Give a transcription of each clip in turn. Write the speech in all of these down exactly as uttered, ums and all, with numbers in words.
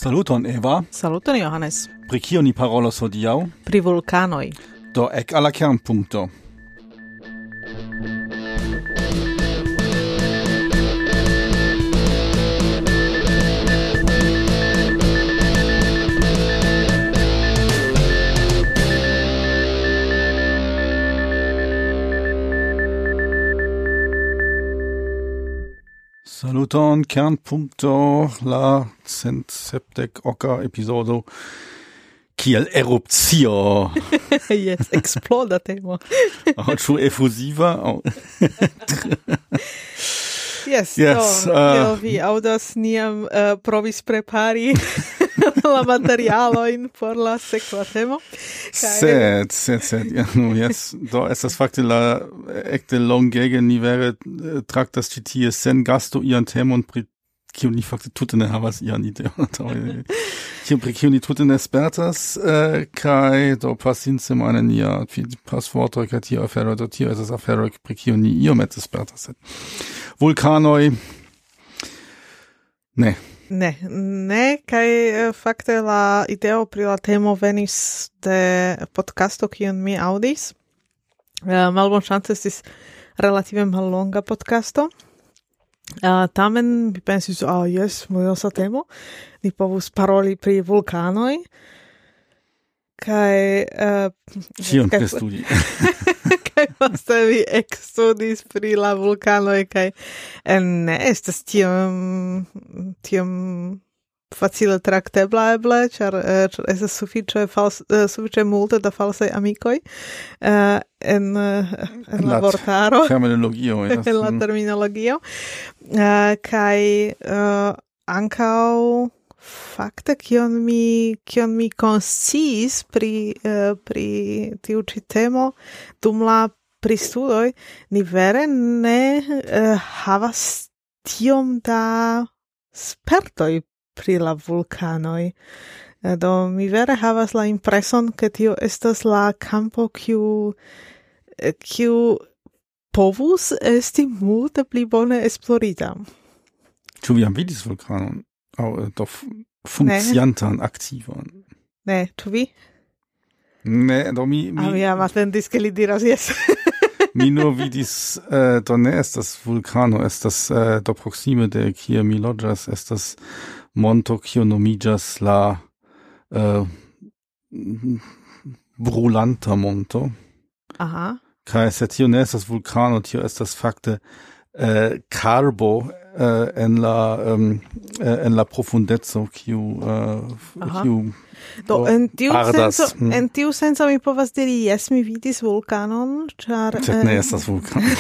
Saluton, Eva. Saluton, Johannes. Pri kio ni parolos hodiaŭ? Pri vulkanoj. Do ek al la kernpunkto. Saluton, kernpunkto, la cent sepdek oka episodo kiel erupcio. Yes, exploda temo. Aŭ ĉu efuziva? Yes, yes, do, uh, vi audas niam uh, provis prepari la materialojn por la sekva temo. Sed, sed, sed, ja, nu, yes, do estas fakte la ekde longege ni vere uh, traktas ĉi tie sen gasto ian temon pri kiu ni fakte tute ne havas ian ideon. Kiu pri kiu ni tute ne spertas, uh, kaj do pasince meine nia pasvortoj kaj tio afero, do tio estas afero pri kiu ni iomete spertas. Vulkanoj, ne. Ne, ne, kaj fakte la ideo pri la temo venis de podcasto kiun mi audis. Uh, malbonŝance estis relative mallonga podcasto. Uh, tamen mi pensis, ah, oh, jes, mojosa temo. Ni povus paroli pri vulkanoj. Kaj... Uh, Kion pri studi? Kaj poste vi ekstudis pri la vulkanoj, kaj eh, ne estas tiom, tiom facile traktebla eble, ĉar uh, estas sufiĉe fals, uh, sufiĉe multe da falsaj amikoj uh, en, uh, en la vortaro. Terminologio. Yes. En la terminologio. Uh, kaj uh, ankaŭ fakte kion mi kion mi konsciis pri uh, pri tiu ĉi temo dum la pristudoj, ni vere ne uh, havas tiom da spertoj pri la vulkanoj. Uh, do mi vere havas la impreson ke tio estas la kampo kiu kiu povus esti multe pli bone esplorita. Ĉu vi jam vidis vulkanon? Au do funkciantan, ne. Aktivan. Ne, tu vi? Ne, do mi... mi ah, ja, atendis ke li diras yes. Mi nur vidis, uh, do ne estas vulkano, estas uh, do proxime de kie mi loĝas, estas monto kio nomiĝas la uh, brulanta monto. Aha. Kaj se tio ne estas vulkano, tio estas fakte uh, karbo Uh, en la um, uh, en la profundeco kiu uh, kiu do en tiu senso hmm. en tiu senso mi povas diri jes, mi vidis vulkanon, ĉar uh, ne estas vulkano.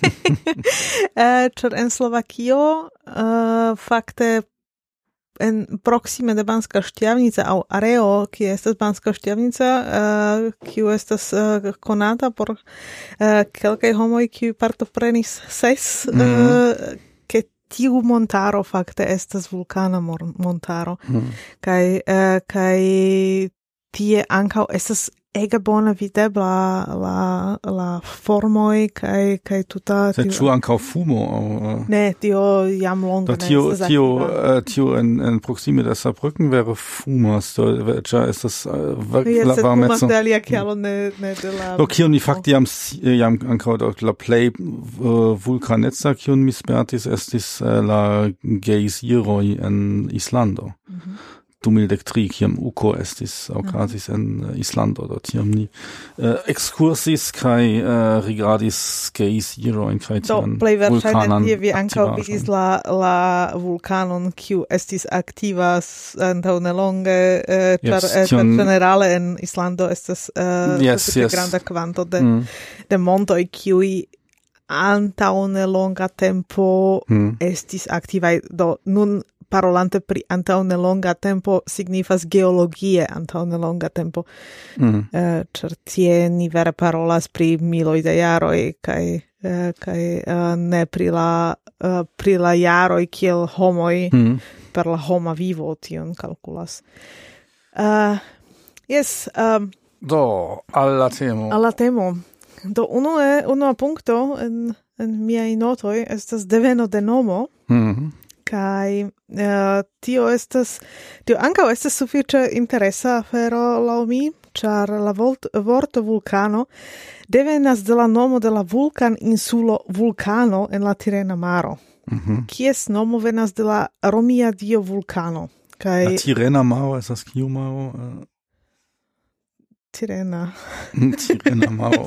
uh, ĉar en Slovakio uh, fakte en proksime de Banska Štiavnica aŭ areo kie estas Banska Štiavnica, uh, kiu estas uh, konata por uh, kelkaj homoj kiuj partoprenis ses mm-hmm. uh, tiu montaro fakte estas vulkana montaro. Mm. Kaj uh, kaj tie ankaŭ estas ege bona videbla la la formoj kaj kaj tuta sed ĉu ankaŭ fumo aŭ ne, tio jam longe ne tio tio uh, tio en en proksime de Saarbrücken wäre fumas, do ĉar estas uh, la varmeco. De alia kialo ne ne de la do kion mi fakte jam jam ankaŭ la plej uh, vulkaneca kiun mi spertis estis uh, la gejziroj en Islando. Mm-hmm. du mil dek tri, kiam Uko estis okazis en uh, Islando, do tiam ni uh, ekskursis kaj uh, rigardis gejzirojn kaj tian vulkanan. Do plej verŝajne vi ankaŭ vidis la la vulkanon kiu estis aktiva antaŭ nelonge, uh, ĉar yes, uh, generale en Islando estas uh, yes, yes. granda kvanto de mm. de montoj kiuj antaŭ nelonga tempo mm. estis aktivaj. Do nun parolante pri antaŭ nelonga tempo signifas geologie antaŭ nelonga tempo. Mm. Uh, ĉar tie ni vere parolas pri miloj da jaroj kaj uh, kaj uh, ne pri la uh, pri la jaroj kiel homoj mm. per la homa vivo tion kalkulas. Uh, yes, um, do alla temo. Alla temo. Do uno e uno punto en en miaj notoj estas deveno de nomo. Mhm. kai uh, tio estas tio ankaŭ estas sufiĉe interesa afero laŭ mi, ĉar la volt, vorto vulkano devenas de la nomo de la vulkan insulo Vulkano en la Tirena Maro. Mhm. Kies nomo venas de la romia dio Vulkano. Kai La Tirena Maro, estas kiu maro? Uh, Tirena. Tirena Maro.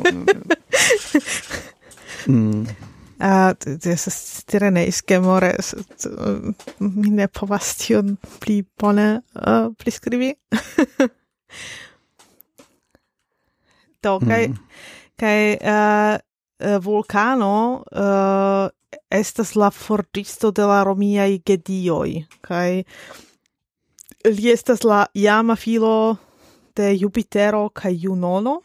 mm. Uh, estas tireneiske more, mi ne povas tion pli bone uh, priskribi. Do, kai, Mm. kai uh, uh, Vulkano uh, estas la forĝisto de la romiaj gedioj, kai li estas la iama filo de Jupitero kaj Junono,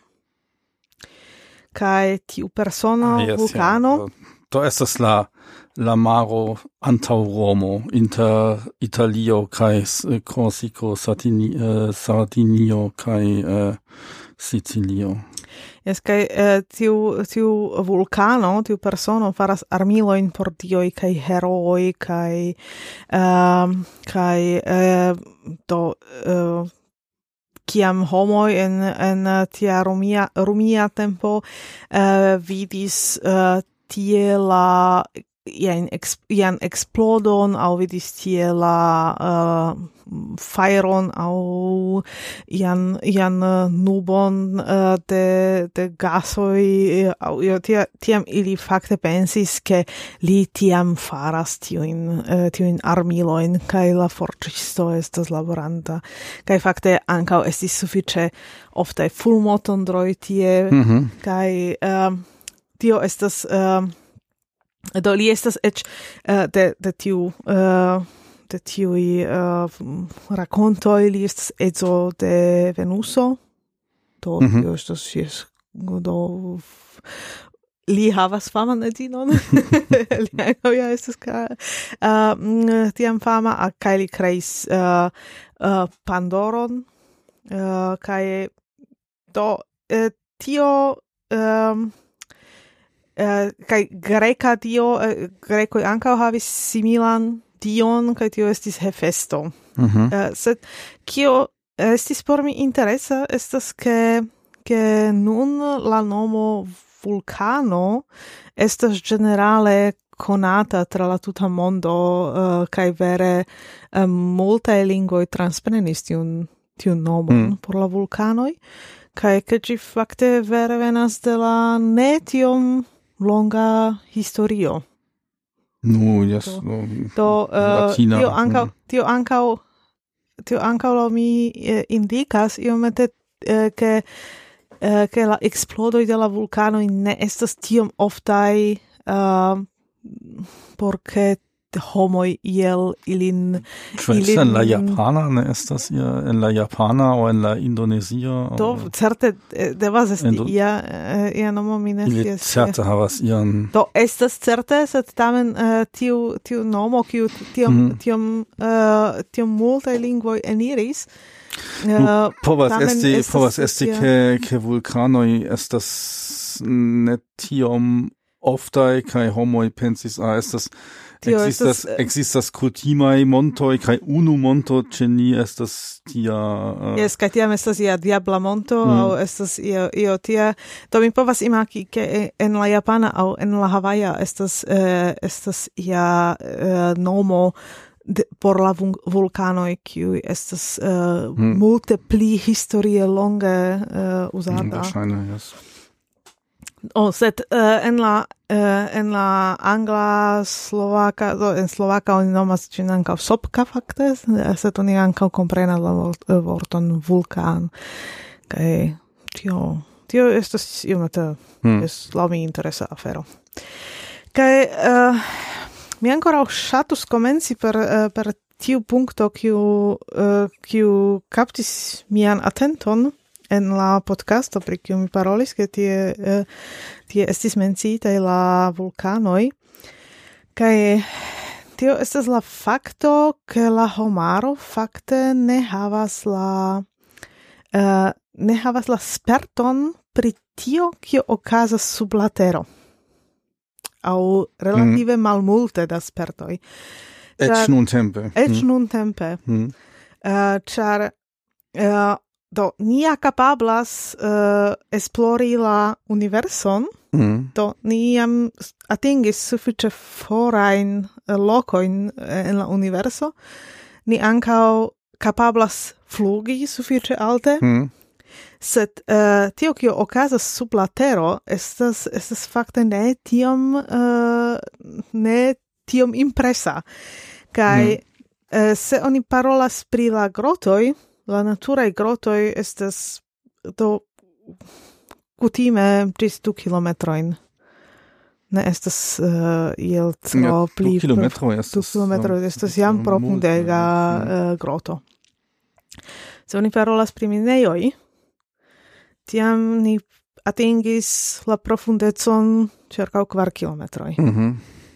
kaj tiu persono Ah, yes, Vulkano ja. Do estas la la maro antaŭ Romo inter Italio kaj uh, Korsiko, Sardini, uh, Sardinio kaj uh, Sicilio. Yes, kai uh, tiu tiu Vulkano, tiu persono faras armilojn por dioj kaj herooj kaj um, kaj uh, do uh, kiam homoj en en tia romia romia tempo uh, vidis uh, tie la ian, ex, ian explodon au vidis tie la uh, fajron au ian, ian uh, nubon uh, de, de gasoj au io, tia, tiam ili fakte pensis ke li tiam faras tiujn uh, tiujn armilojn kaj la forĉisto estas laboranta kaj fakte ankaŭ estis sufiĉe oftaj fulmotondroj tie Mhm. kaj uh, tio estas uh, do li estas eĉ uh, de de tiu uh, de tiuj uh, rakontoj li estas edzo de Venuso do Mhm. tio estas jes do li havas faman edzinon li ankaŭ ja estas ka uh, tiam fama a kaj li kreis uh, uh, Pandoron uh, kaj do uh, tio um, Uh, kai greka dio, uh, grekoj ankaŭ havis similan dion, kaj tio estis Hefesto. Mhm. Uh, sed kio estis por mi interesa estas ke ke nun la nomo Vulkano estas ĝenerale konata tra la tuta mondo uh, kaj vere um, multaj lingvoj transprenis tiun tiun nomon Mm. por la vulkanoj kaj ke ĝi fakte vere venas de la ne tiom longa historio. Nu, yes. Do- no, Do uh, Latina. tio ankaŭ Mm. tio ankaŭ tio ankaŭ laŭ mi eh, indikas iomete eh, ke eh, ke la eksplodoj de la vulkanoj ne estas tiom oftaj uh, por ke homoj iel ilin Ĉu estas en la ilin- japana, ne estas ia en la japana aŭ en la indonezia? do aŭ- certe eh, devas esti Indo- ia eh, ia nomo mi ne Ili scias. certe havas ian... Do estas certe, sed tamen uh, tiu tiu nomo kiu tiom Mhm. tiom uh, tiom multaj lingvoj eniris. Nu, Uh, povas tamen esti, estas povas esti tia- ke, ke vulkanoj estas ne tiom oftaj kaj homoj pensis, ah, estas Tio existas, estas, eh, existas kutimaj montoj kaj unu monto ĉe ni estas tia... Uh, Jes, kaj tiam estas ia diabla monto, Mm. aŭ estas io, io tia. Do mi povas imagi, ke en la japana aŭ en la havaja estas, uh, estas ia uh, nomo de, por la vul- vulkanoj, kiuj estas uh, Mm. multe pli historie longe uh, uzata. Wahrscheinlich, yes. Oh, sed uh, en la uh, en la angla slovaka, do, en slovaka oni nomas ĝin ankaŭ sopka fakte, sed oni ankaŭ komprenas la vor- vorton vulkan. Kaj tio tio estas iomete Hmm. es laŭ mi interesa afero. Kaj uh, mi ankoraŭ ŝatus komenci per uh, per tiu punkto kiu uh, kiu kaptis mian atenton en la podcasto pri kiu mi parolis, ke tie, uh, tie estis menciitaj la vulkanoj. Kaj tio estas la fakto, ke la homaro fakte ne havas la uh, ne havas la sperton pri tio, kio okazas sub la tero. Aŭ relative malmulte da spertoj. Ec nun tempe. Ec mm. nun tempe. Mm. Uh, char uh, do nia capablas uh, esplori la universon, mm. do niam atingis suffice forain uh, locoin en la universo, ni ancao capablas flugi suffice alte, mm. sed uh, tio kio okazas sub la tero estas estas fakte ne tiom uh, ne tiom impresa. Kaj mm. uh, se oni parolas pri la grotoj, la naturaj grotoj estas do kutime ĝis du kilometrojn. Ne estas uh, iel tro ja, pli du kilometroj estas, du kilometroj estas jam profundega uh, groto. Se oni parolas pri minejoj, tiam ni atingis la profundecon circa kvar kilometroj. Mhm.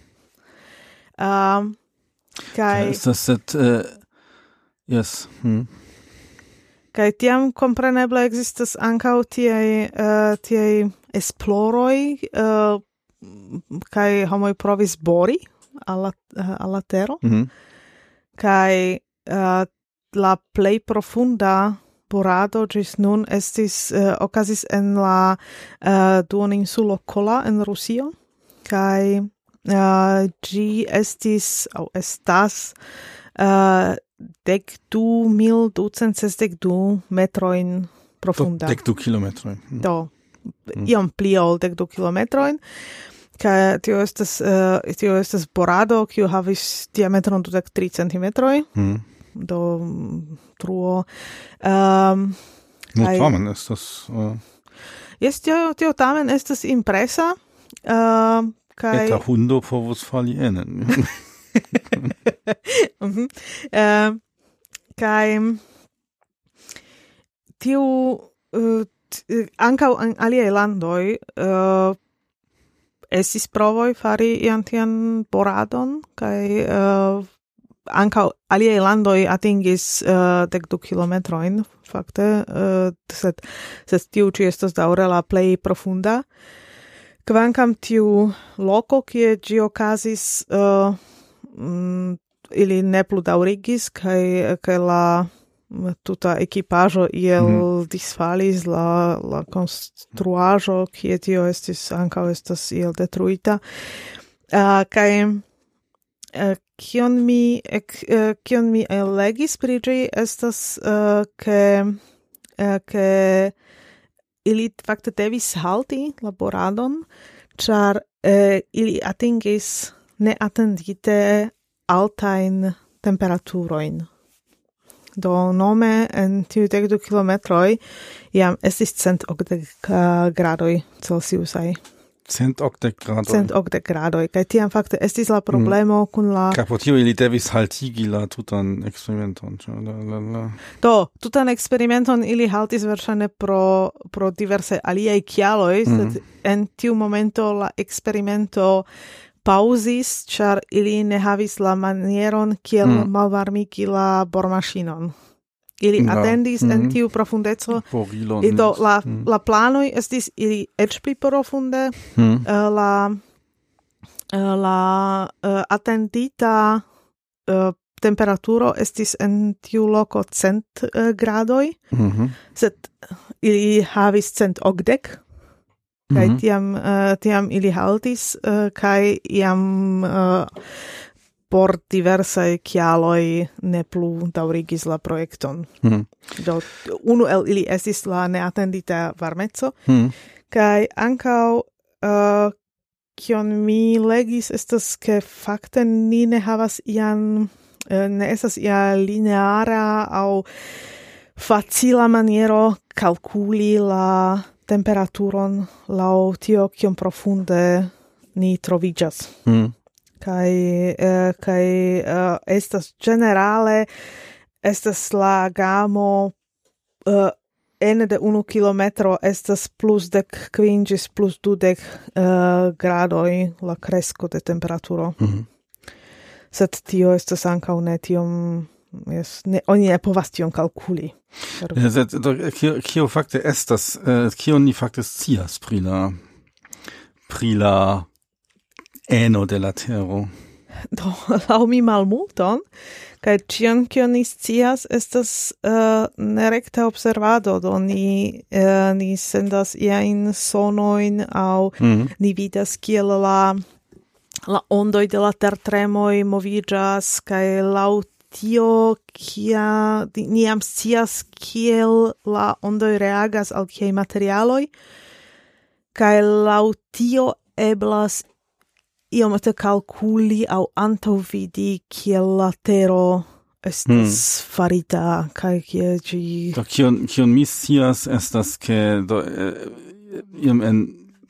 Um, kai estas set uh, yes. Hm. Kai tiam kompreneble ekzistas ankaŭ tiaj uh, tiaj esploroj uh, kai homoj provis bori al la, uh, al la tero. Mhm. Kai uh, la plej profunda borado ĝis nun estis uh, okazis en la uh, duoninsulo Kola en Rusio, kaj uh, ĝi estis aŭ estas uh, dek du mil ducent sesdek du metrojn profunda. Dek du kilometrojn. Do, mm. iom pli ol dek du kilometrojn. Kaj tio estas uh, tio estas borado, kiu havis diametron dudek tri centimetroj. Mm. Do truo um, no kaj, tamen estas uh... yes, tio, tio tamen estas impresa uh, kaj eta hundo povus fali enen. mm-hmm. uh, kaj tiu uh, t- ankaŭ en aliaj landoj uh, estis provoj fari ian tian boradon kaj uh, ankaŭ aliaj landoj atingis uh, dek du kilometrojn fakte, uh, sed, sed tiu ĉi estas daŭre la plej profunda. Kvankam tiu loko, kie ĝi okazis, uh, mm, ili ne plu daŭrigis, kaj kaj la tuta ekipaĵo iel mm. disfalis, la, la konstruaĵo, kie tio estis ankaŭ estas iel detruita. Uh, kaj uh, kion mi ek, uh, kion mi legis pri ĝi estas uh, ke uh, ke ili fakte devis halti laboradon, ĉar uh, ili atingis neatendite altajn temperaturojn. Do nome en tiu dek du kilometroj jam estis cent okdek gradoj Celsiusaj. Cent okdek gradoj. Cent okdek gradoj. Kaj tiam fakte estis la problemo mm. kun la... Kaj po tio ili devis haltigi la tutan eksperimenton. La, la, la. Do, tutan eksperimenton ili haltis verŝajne pro, pro diverse aliaj kialoj, mm. sed en tiu momento la eksperimento pauzis, ĉar ili ne havis la manieron kiel mm. malvarmigi la bormaŝinon. Ili no. atendis mm. en tiu profundeco. Porilon. Do, la, mm. la planoj estis ili eĉ pli profunde. Mm. Uh, la uh, la uh, atendita uh, temperaturo estis en tiu loko cent uh, gradoj, mm-hmm. sed ili havis cent okdek. Kaj mm-hmm. tiam, uh, tiam ili haltis, uh, kaj jam uh, por diversaj kialoj ne plu daŭrigis la projekton. Mm. Do, unu el ili estis la neatendita varmeco, mm. kaj ankaŭ uh, kion mi legis estas ke fakte ni ne havas ian uh, ne estas ia lineara aŭ facila maniero kalkuli la temperaturon laŭ tio kiom profunde ni troviĝas. Mm. Kaj uh, kaj uh, estas generale estas la gamo uh, ene de unu kilometro estas plus dek kvin ĝis plus dudek uh, gradoj la kresko de temperaturo. Mm-hmm. Sed tio estas ankaŭ ne tiom yes, ne, oni ne povas tion kalkuli. Sed kio, kio fakte estas, uh, kio ni fakte scias pri la pri la eno de la tero. do laŭ mi malmulton, kaj ĉion, kion ni scias, estas uh, nerekta observado, do ni, uh, ni sendas iajn sonojn, aŭ mm. ni vidas kiel la, la ondoj de la tertremoj moviĝas, kaj laŭ tio, kia ni jam scias kiel la ondoj reagas al kiaj materialoj, kaj laŭ tio eblas iomete kalkuli aŭ antaŭvidi kiel la tero estas hmm. farita kaj kiel ĝi. Do kion kion mi scias estas ke do eh, iom en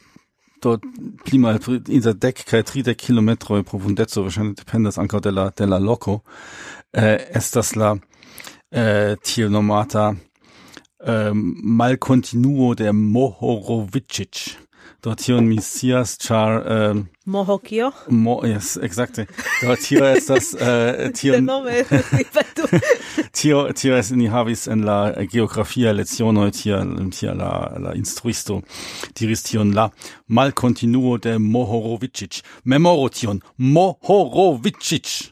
do pli mal inter dek kaj tridek kilometroj profundeco wahrscheinlich dependas ankaŭ de la de la loko eh, estas la eh, tiel nomata eh, malkontinuo de Mohorovičić. Do tion mi scias, char um, Mohokio? Mo, yes, exacte. Do tio estas uh, tio. De nome, ripetu. tio tio es ni havis en la geografia leciono tia tia la la instruisto diris tion la malkontinuo de Mohorovičić. Memoro tion Mohorovičić.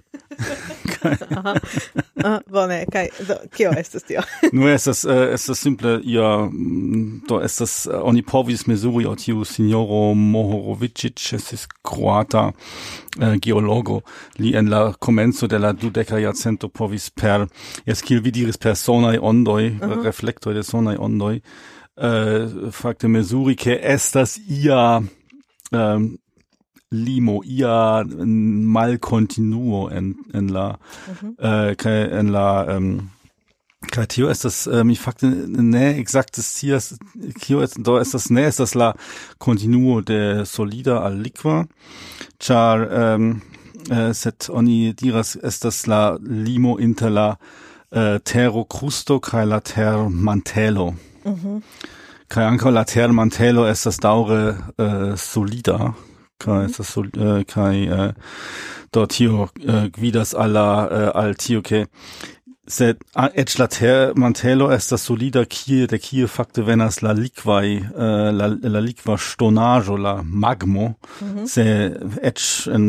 Aha. Uh, bone, kaj do kio estas tio? Nu estas uh, estas simple ia do estas uh, oni povis mezuri o tiu signoro Mohorovičić estis kroata uh, geologo li en la komenco de la dudeka jarcento povis per es kiel vi diris per sonaj ondoj uh-huh. reflektoj de sonaj ondoj uh, fakte mezuri ke estas ia um, limo ia malkontinuo en en la mm-hmm. uh, kai en la um, kai tio estas uh, mi fakte ne exakte scias kio est do estas ne estas la continuo de solida al liqua char um, uh, set oni diras estas la limo inter la uh, terro crusto kai la ter mantelo mm-hmm. kai ankaŭ la ter mantelo estas daŭre uh, solida kai estas sol uh, kai uh, do tio uh, gvidas alla uh, al tio ke sed eĉ la ter mantelo estas solida kie de kie fakte venas la liquaj uh, la la liqua stonaĵo la magmo mm-hmm. se eĉ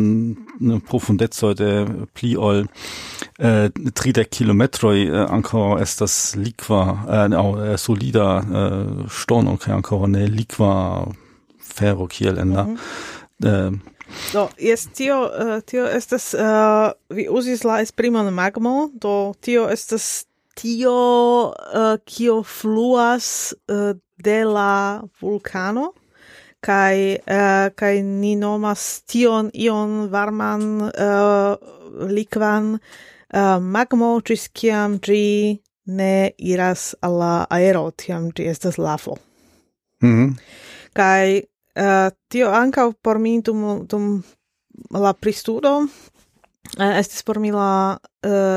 en profundeco de pli ol uh, tridek kilometroj uh, ankaŭ estas liqua uh, aŭ solida uh, ŝtono kaj ankaŭ ne liqua fero kiel en la mm-hmm. Uh, do, jes, tio, uh, tio estas, uh, vi uzis la esprimon magmo, do tio estas tio, uh, kio fluas uh, de la vulkano, kai, uh, kai ni nomas tion ion varman uh, likvan uh, magmo, ĝis kiam ĝi ne iras al la aero, tiam ĝi estas lafo. Mm-hmm. Kai Uh, tio ankaŭ por mi dum, dum la pristudo uh, estis por mi la uh,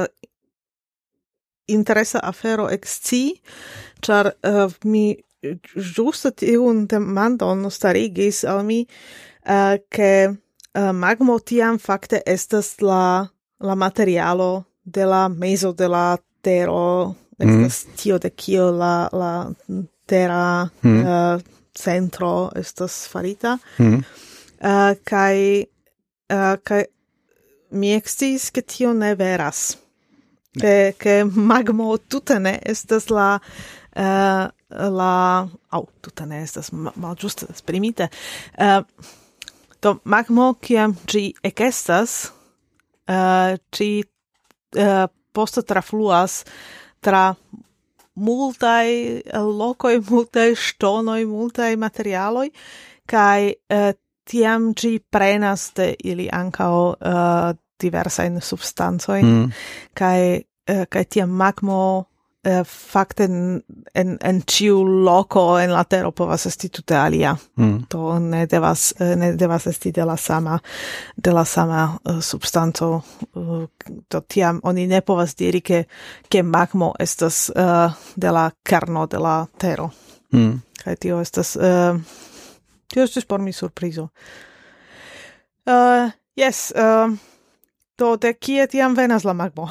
interesa afero ekscii, ĉar uh, mi ĝuste tiun demandon starigis al mi uh, ke uh, magmo tiam fakte estas la, la materialo de la mezo de la tero, estas mm. tio de kio la, la tera mm. uh, centro estas farita mm. uh, kai uh, kai mi eksciis ke tio ne veras ke ke magmo tute ne estas la uh, la au tute ne estas malĝuste esprimite uh, do magmo kiam ĝi ekestas uh, ĝi uh, poste trafluas tra multaj lokoj, multaj ŝtonoj, multaj materialoj, kaj uh, tiam ĝi prenas de ili ankaŭ uh, diversajn substancojn, mm. kaj uh, kaj tiam magmo uh, fakte en en ĉiu loko en la tero povas esti tute alia. Mm. To ne devas uh, ne devas esti de la sama de la sama uh, substanco. Uh, do tiam oni ne povas diri ke ke magmo estas uh, de la kerno de la tero. Mm. Kaj tio estas uh, tio estas por mi surprizo. Uh, yes, uh, do de kie tiam venas la magmo?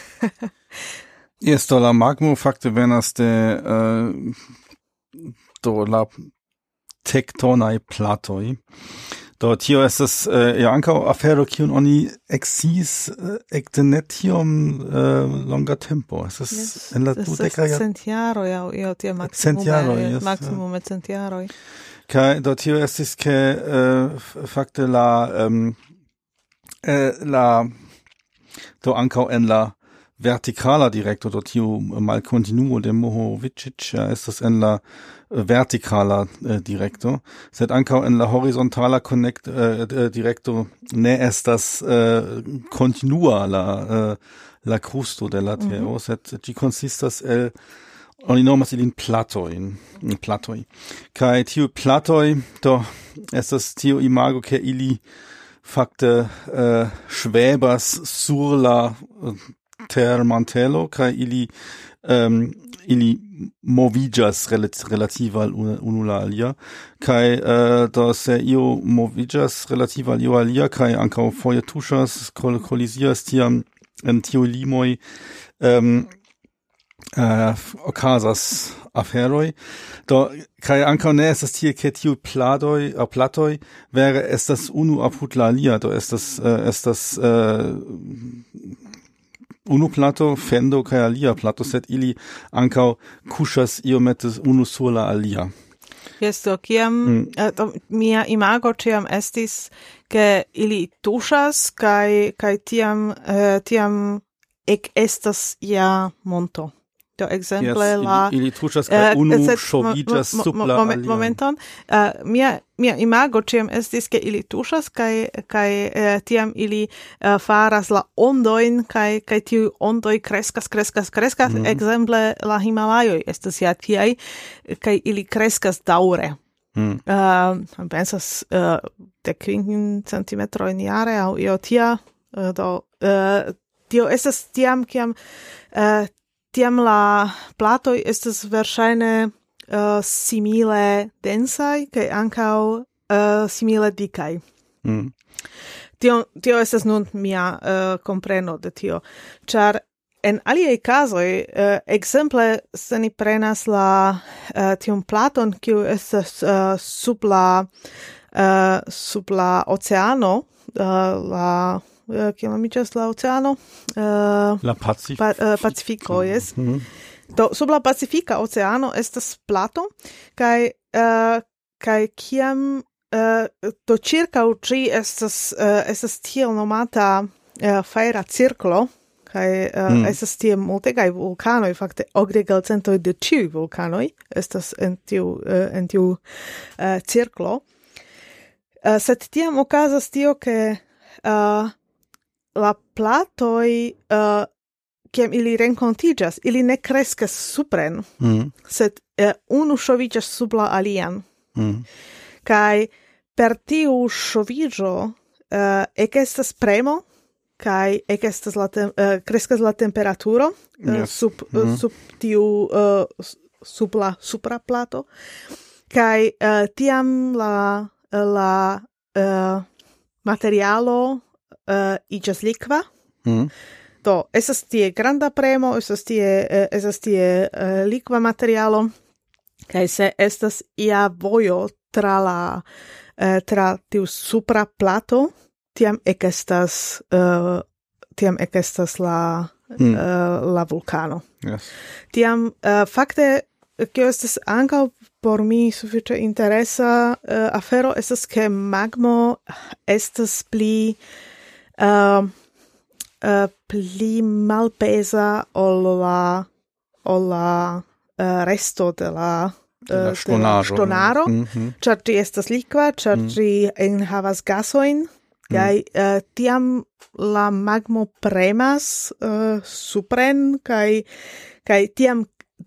Yes, do la magmo fakte venas de uh, do la tektonaj platoj Do tio estas uh, ja ankaŭ afero kiun oni eksis uh, ekde ne tiom uh, longa tempo. Estas yes, en la dudeka jaroj. Cent jaroj aŭ io tie maksimume yes, maksimume cent jaroj. Kaj do tio estis ke uh, fakte la um, uh, la do ankaŭ en la vertikala direkto do tiu malkontinuo de Mohovičić ja, estas en la vertikala uh, direkto, sed ankaŭ en la horizontala connect uh, direkto ne estas uh, kontinua la uh, la krusto de la tero, mm-hmm. sed ĝi konsistas el oni nomas ilin platojn, platoj. Kaj tiu platoj do estas tiu imago ke ili fakte uh, ŝvebas sur la uh, termantelo kaj ili um, ili moviĝas relative al unu la alia kaj uh, do se io moviĝas relative al io alia kaj ankaŭ foje tuŝas kol kolizias tiam en tiuj limoj um, uh, okazas aferoj do kaj ankaŭ ne estas tie ke tiuj platoj aŭ platoj vere estas unu apud la alia do estas uh, estas uh, unu plato, fendo kaj alia plato, sed ili ankaŭ kuŝas iomete unu sur la alia. Jes, do kiam mm. uh, mia imago ĉiam estis, ke ili tuŝas kaj kaj tiam uh, tiam ekestas ja monto. Do ekzemple yes, la ili, ili tuŝas kaj uh, unu ŝoviĝas mo, mo, sub la moment, alia. Momenton, uh, mia mia imago ĉiam estis, ke ili tuŝas kaj kaj uh, tiam ili uh, faras la ondojn kaj kaj tiuj ondoj kreskas kreskas kreskas mm. ekzemple la Himalajoj estas ja tiaj kaj ili kreskas daŭre. Mm. Uh, pensas uh, dekvin centimetrojn jare aŭ io tia uh, do uh, tio estas tiam kiam uh, tiam la platoj estas verŝajne uh, simile densaj kaj ankaŭ uh, simile dikaj. Mm. Tio, tio estas nun mia uh, kompreno de tio, ĉar en aliaj kazoj, uh, ekzemple se ni prenas la uh, tiun platon, kiu estas uh, sub la uh, sub la oceano, uh, la Uh, kiam nomiĝas la oceano? Uh, la Pacif- pa, uh, Pacifiko, jes. Mm-hmm. Do sub la Pacifika oceano estas plato, kaj uh, kaj kiam uh, do ĉirkaŭ ĝi estas uh, estas tiel nomata uh, fajra cirklo, kaj uh, mm. estas tie multegaj vulkanoj, fakte okdek centoj de ĉiuj vulkanoj estas en tiu uh, en tiu uh, cirklo. Uh, sed tiam okazas tio, ke uh, la platoj uh, kiam ili renkontiĝas, ili ne kreskas supren, mm. sed uh, unu ŝoviĝas sub la alian. Mm. Kaj per tiu ŝoviĝo uh, ekestas premo kaj ekestas la tem- uh, kreskas la temperaturo uh, yes. sub mm. uh, sub tiu uh, sub la supra plato. Kaj uh, tiam la la uh, materialo Uh, iĝas likva. Mm. Do, estas tie granda premo, estas tie, uh, estas tie uh, likva materialo, kaj se estas ia vojo tra la uh, tra tiu supra plato, tiam ekestas uh, tiam ekestas la mm. uh, la vulkano. Yes. Tiam uh, fakte kio estas ankaŭ por mi sufiĉe interesa uh, afero estas ke magmo estas pli Uh, uh, pli malpesa ol la ol la uh, resto de la uh, ŝtonaro, mm-hmm. ĉar ĝi estas likva, ĉar mm. ĝi enhavas gasojn, kaj mm. uh, tiam la magmo premas uh, supren, kaj kaj tiam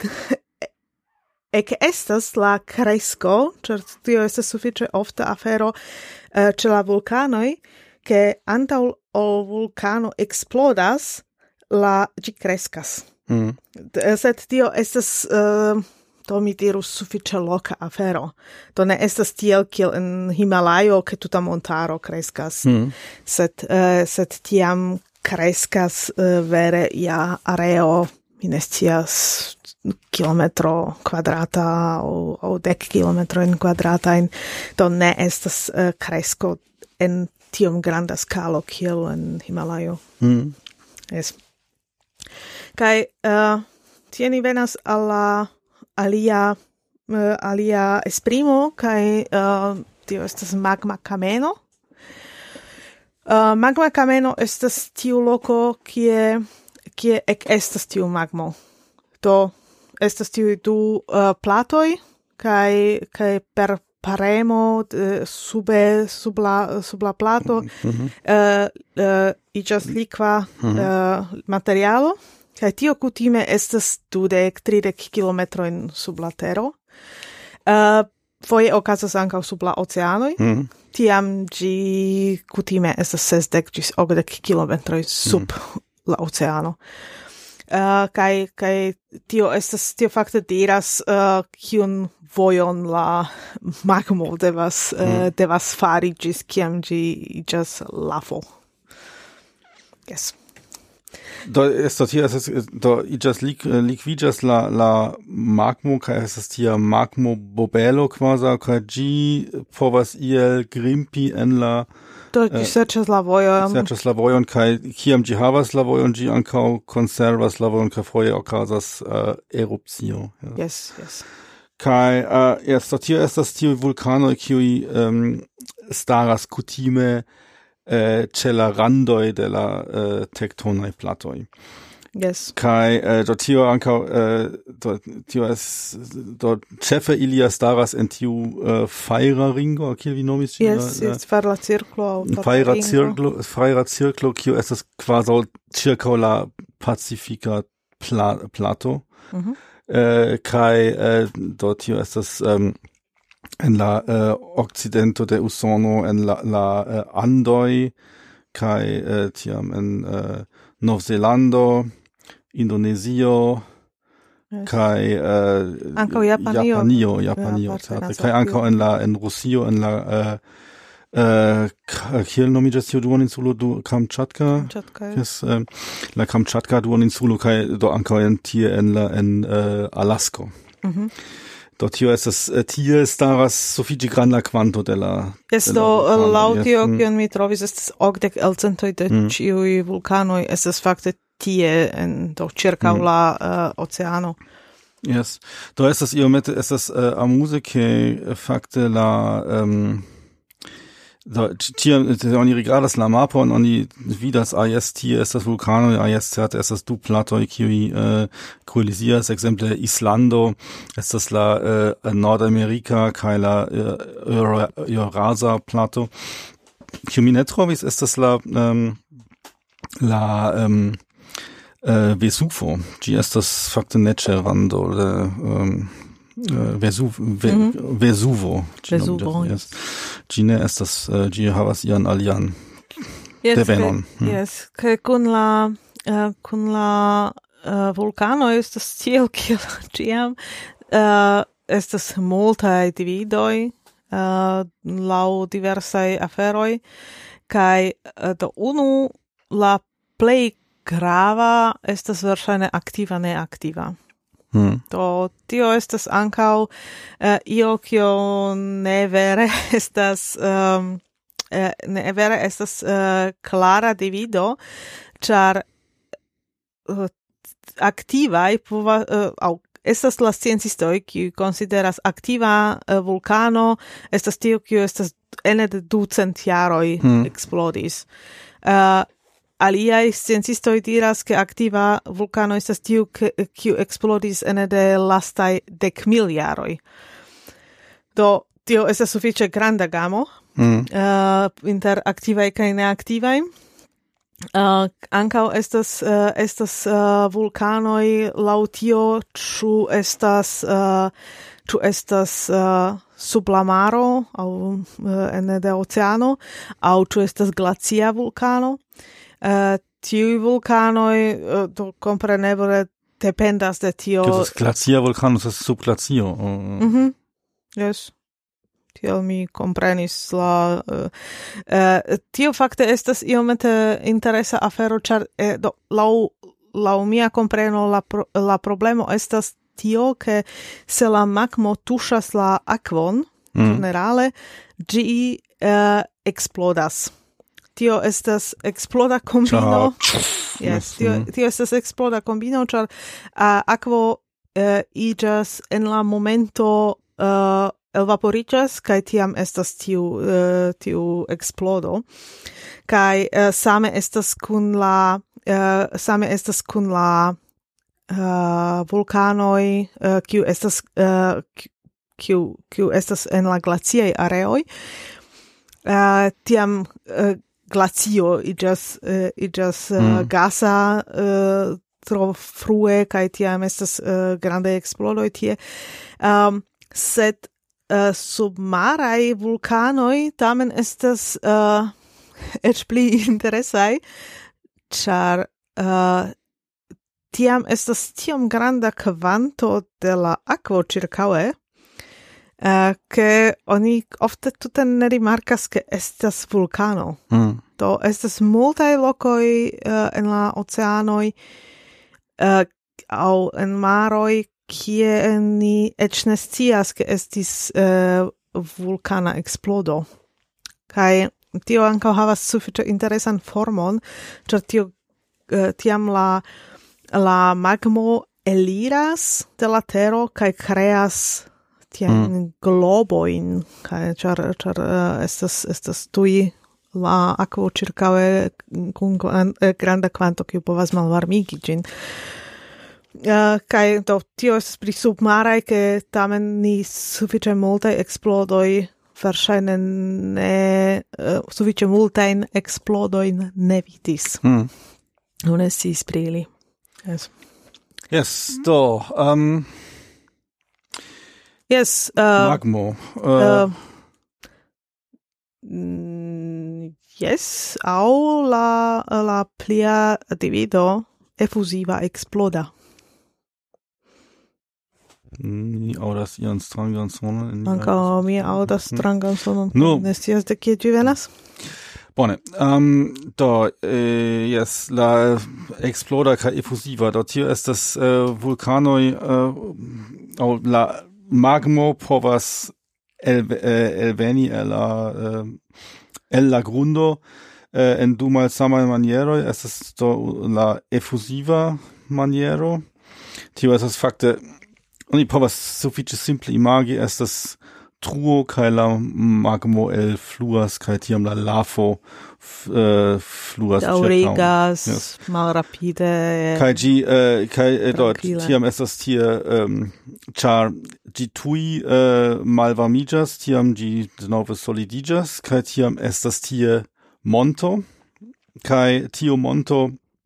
eke estas la kresko, ĉar tio estas sufiĉe ofta afero uh, ĉe la vulkanoj, ke antaŭ ol vulkano eksplodas, la ĝi kreskas. Mm. Sed tio estas uh, do mi dirus sufiĉe loka afero. Do ne estas tiel kiel en Himalajo, ke tuta montaro kreskas. Mm. Sed, uh, sed tiam kreskas uh, vere ja areo mi ne scias kilometro kvadrata aŭ aŭ dek kilometrojn kvadratajn, do ne estas uh, kresko en tiom granda skalo kiel en Himalajo. Mm. Yes. Kaj uh, tie ni venas al la alia uh, alia esprimo, kaj uh, tio estas magma kameno. Uh, magma kameno estas tiu loko kie kie ek estas tiu magmo. Do estas tiu du uh, platoj kaj kaj per paremo uh, sube sub la sub la plato mm-hmm. uh, uh, iĝas likva mm-hmm. uh, materialo, kaj tio kutime estas dudek tridek kilometrojn sub la tero. Uh, foje okazas ankaŭ sub la oceanoj. Mm. Tiam ĝi kutime estas sesdek ĝis okdek kilometroj sub mm. la oceano. Uh, kaj kaj tio estas tio fakte diras uh, kiun vojon la magmo devas uh, mm. devas fari ĝis kiam ĝi iĝas lafo. Yes. Do estas tia estas do iĝas lik, likviĝas la la magmo kaj estas tia magmo bobelo kvazaŭ kaj ĝi povas iel grimpi en la Do ĝi serĉas la vojon. Serĉas la vojon kaj kiam ĝi havas la vojon ĝi ankaŭ konservas la vojon kaj foje okazas uh, erupcio. Ja. Yes, yes. Kaj uh, yes, do tio estas tiuj vulkanoj kiuj um, staras kutime Uh, ĉe la randoj de la uh, tektonaj platoj. Yes. Kaj uh, do tio ankaŭ uh, do tio es do ĉefe ilia staras en tiu uh, fajra ringo, kiel vi nomis ĝin? Yes, yes, fajra cirklo. Fajra cirklo, fajra cirklo, kiu estas kvazaŭ ĉirkaŭ la pacifika pla, plato. Mm-hmm. Uh, kaj uh, do tio estas um, en la uh, occidento de Usono, en la, la uh, Andoj, kaj uh, tiam en uh, Novzelando, Indonezio, yes. kaj uh, ankaŭ Japanio. Japanio, Japanio, certe. Kaj ankaŭ en la en Rusio, en la uh, uh, kiel nomiĝas tiu duoninsulo du Kamĉatka? Kamĉatka. Yes, uh, la Kamĉatka duoninsulo kaj do ankaŭ en tie en la en uh, Alasko. Mhm. Do tio estas tie staras sufiĉe granda kvanto de la Yes, do laŭ tio kion mi trovis estas okdek elcentoj de mm. ĉiuj vulkanoj estas fakte tie en do ĉirkaŭ mm. la uh, oceano. Yes. Do estas iomete estas uh, amuse ke fakte la um, do tiam oni rigardas la mapon, oni vidas ah jes tie estas vulkano, ah jes certe estas du platoj kiuj uh, kolizijas, ekzemple Islando estas la uh, Nordamerika kaj la uh, Eurasa plato. Kiu mi ne trovis estas la um, la um, uh, Vesuvo. Ĝi estas fakte ne ĉe rando de um, Uh, Vesuv, ve, mm-hmm. Vesuvo. Vesuvo, yes. Ĝi ne estas, uh, ĝi havas ian alian yes, devenon. Ke, mm. Yes, kaj kun la, uh, kun la uh, vulkano estas tiel kiel ĉiam, uh, estas multaj dividoj uh, laŭ diversaj aferoj, kaj uh, do unu la plej grava estas verŝajne aktiva neaktiva. Hmm. Do tio estas ankaŭ uh, io kio ne vere estas um, uh, ne vere estas uh, klara divido, ĉar uh, aktivaj povas uh, aŭ estas la sciencistoj kiuj konsideras aktiva uh, vulkano estas tio kiu estas ene de ducent jaroj hmm. eksplodis. Uh, Aliaj sciencistoj diras, ke aktiva vulkano estas tiu, kiu eksplodis ene de lastaj dek mil jaroj. Do tio estas sufiĉe granda gamo mm. uh, inter aktivaj kaj neaktivaj. Uh, ankaŭ estas uh, estas uh, vulkanoj laŭ tio, ĉu estas uh, ĉu estas uh, sub la maro aŭ uh, ene de oceano, aŭ ĉu estas glacia vulkano. Uh, tiuj vulkanoj uh, do kompreneble dependas de tio. Estas glacia vulkano, estas subglacio. Uh. Mhm. Yes. Tiel mi komprenis la uh, uh, tio fakte estas iomete interesa afero, ĉar eh, do laŭ la mia compreno la pro, la problemo estas tio che se la magmo tuŝas la akvon mm. generale ĝi uh, explodas. Tio estas exploda kombino. Yes, tio, tio estas exploda kombino, ĉar uh, akvo uh, iĝas en la momento uh, elvaporiĝas kaj tiam estas tiu uh, tiu explodo. Kaj uh, same estas kun la uh, same estas kun la uh, vulkanoj uh, kiu estas uh, kiu kiu estas en la glaciaj areoj. Uh, tiam uh, glacio iĝas uh, iĝas uh, mm. gasa uh, tro frue kaj tiam estas uh, grandaj eksplodoj tie. Um, sed uh, submaraj vulkanoj tamen estas uh, eĉ pli interesaj, ĉar uh, tiam estas tiom granda kvanto de la akvo ĉirkaŭe, Uh, che oni ofte tute ne rimarkas che estas vulcano. Mm. Do estas multaj lokoj uh, en la oceanoj uh, aŭ en maroj kie ni eĉ ne scias ke estis uh, vulkana eksplodo. Kaj tio ankaŭ havas sufiĉe interesan formon, ĉar tio uh, tiam la la magmo eliras de la tero kaj kreas tiam mm. globoin, kaj ĉar ĉar uh, estas estas tuj la akvo ĉirkaŭe kun granda kvanto kiu povas malvarmigi ĝin. Uh, kaj do tio estas pri submaraj, ke tamen ni sufiĉe multaj eksplodoj verŝajne ne uh, sufiĉe multajn eksplodojn ne vidis. Mm. Ne sciis pri ili. Yes. Yes, do. Um... Yes, uh, magmo. Uh, uh, mm, yes, au la la plia divido effusiva exploda. Mi audas ian strangan sonon. Ankaŭ mi audas strangan sonon. No. Ne scias de kie ĝi venas? Bone. Um, do, eh, yes, la exploda kaj effusiva. Do tio estas uh, vulkanoj uh, aŭ la magmo povas el, eh, elveni el la, eh, el la grundo eh, en du malsamaj manieroj. Estas do la effusiva maniero. Tio estas fakte, oni povas sufiĉe simple imagi, estas truo kaj la magmo elfluas kaj tiam la lafo uh, fluas daŭrigas yes. malrapide kaj ĝi uh, kaj do tiam estas tie um, ĉar ĝi tuj uh, malvarmiĝas, tiam ĝi denove solidiĝas kaj tiam estas tie monto kaj tiu monto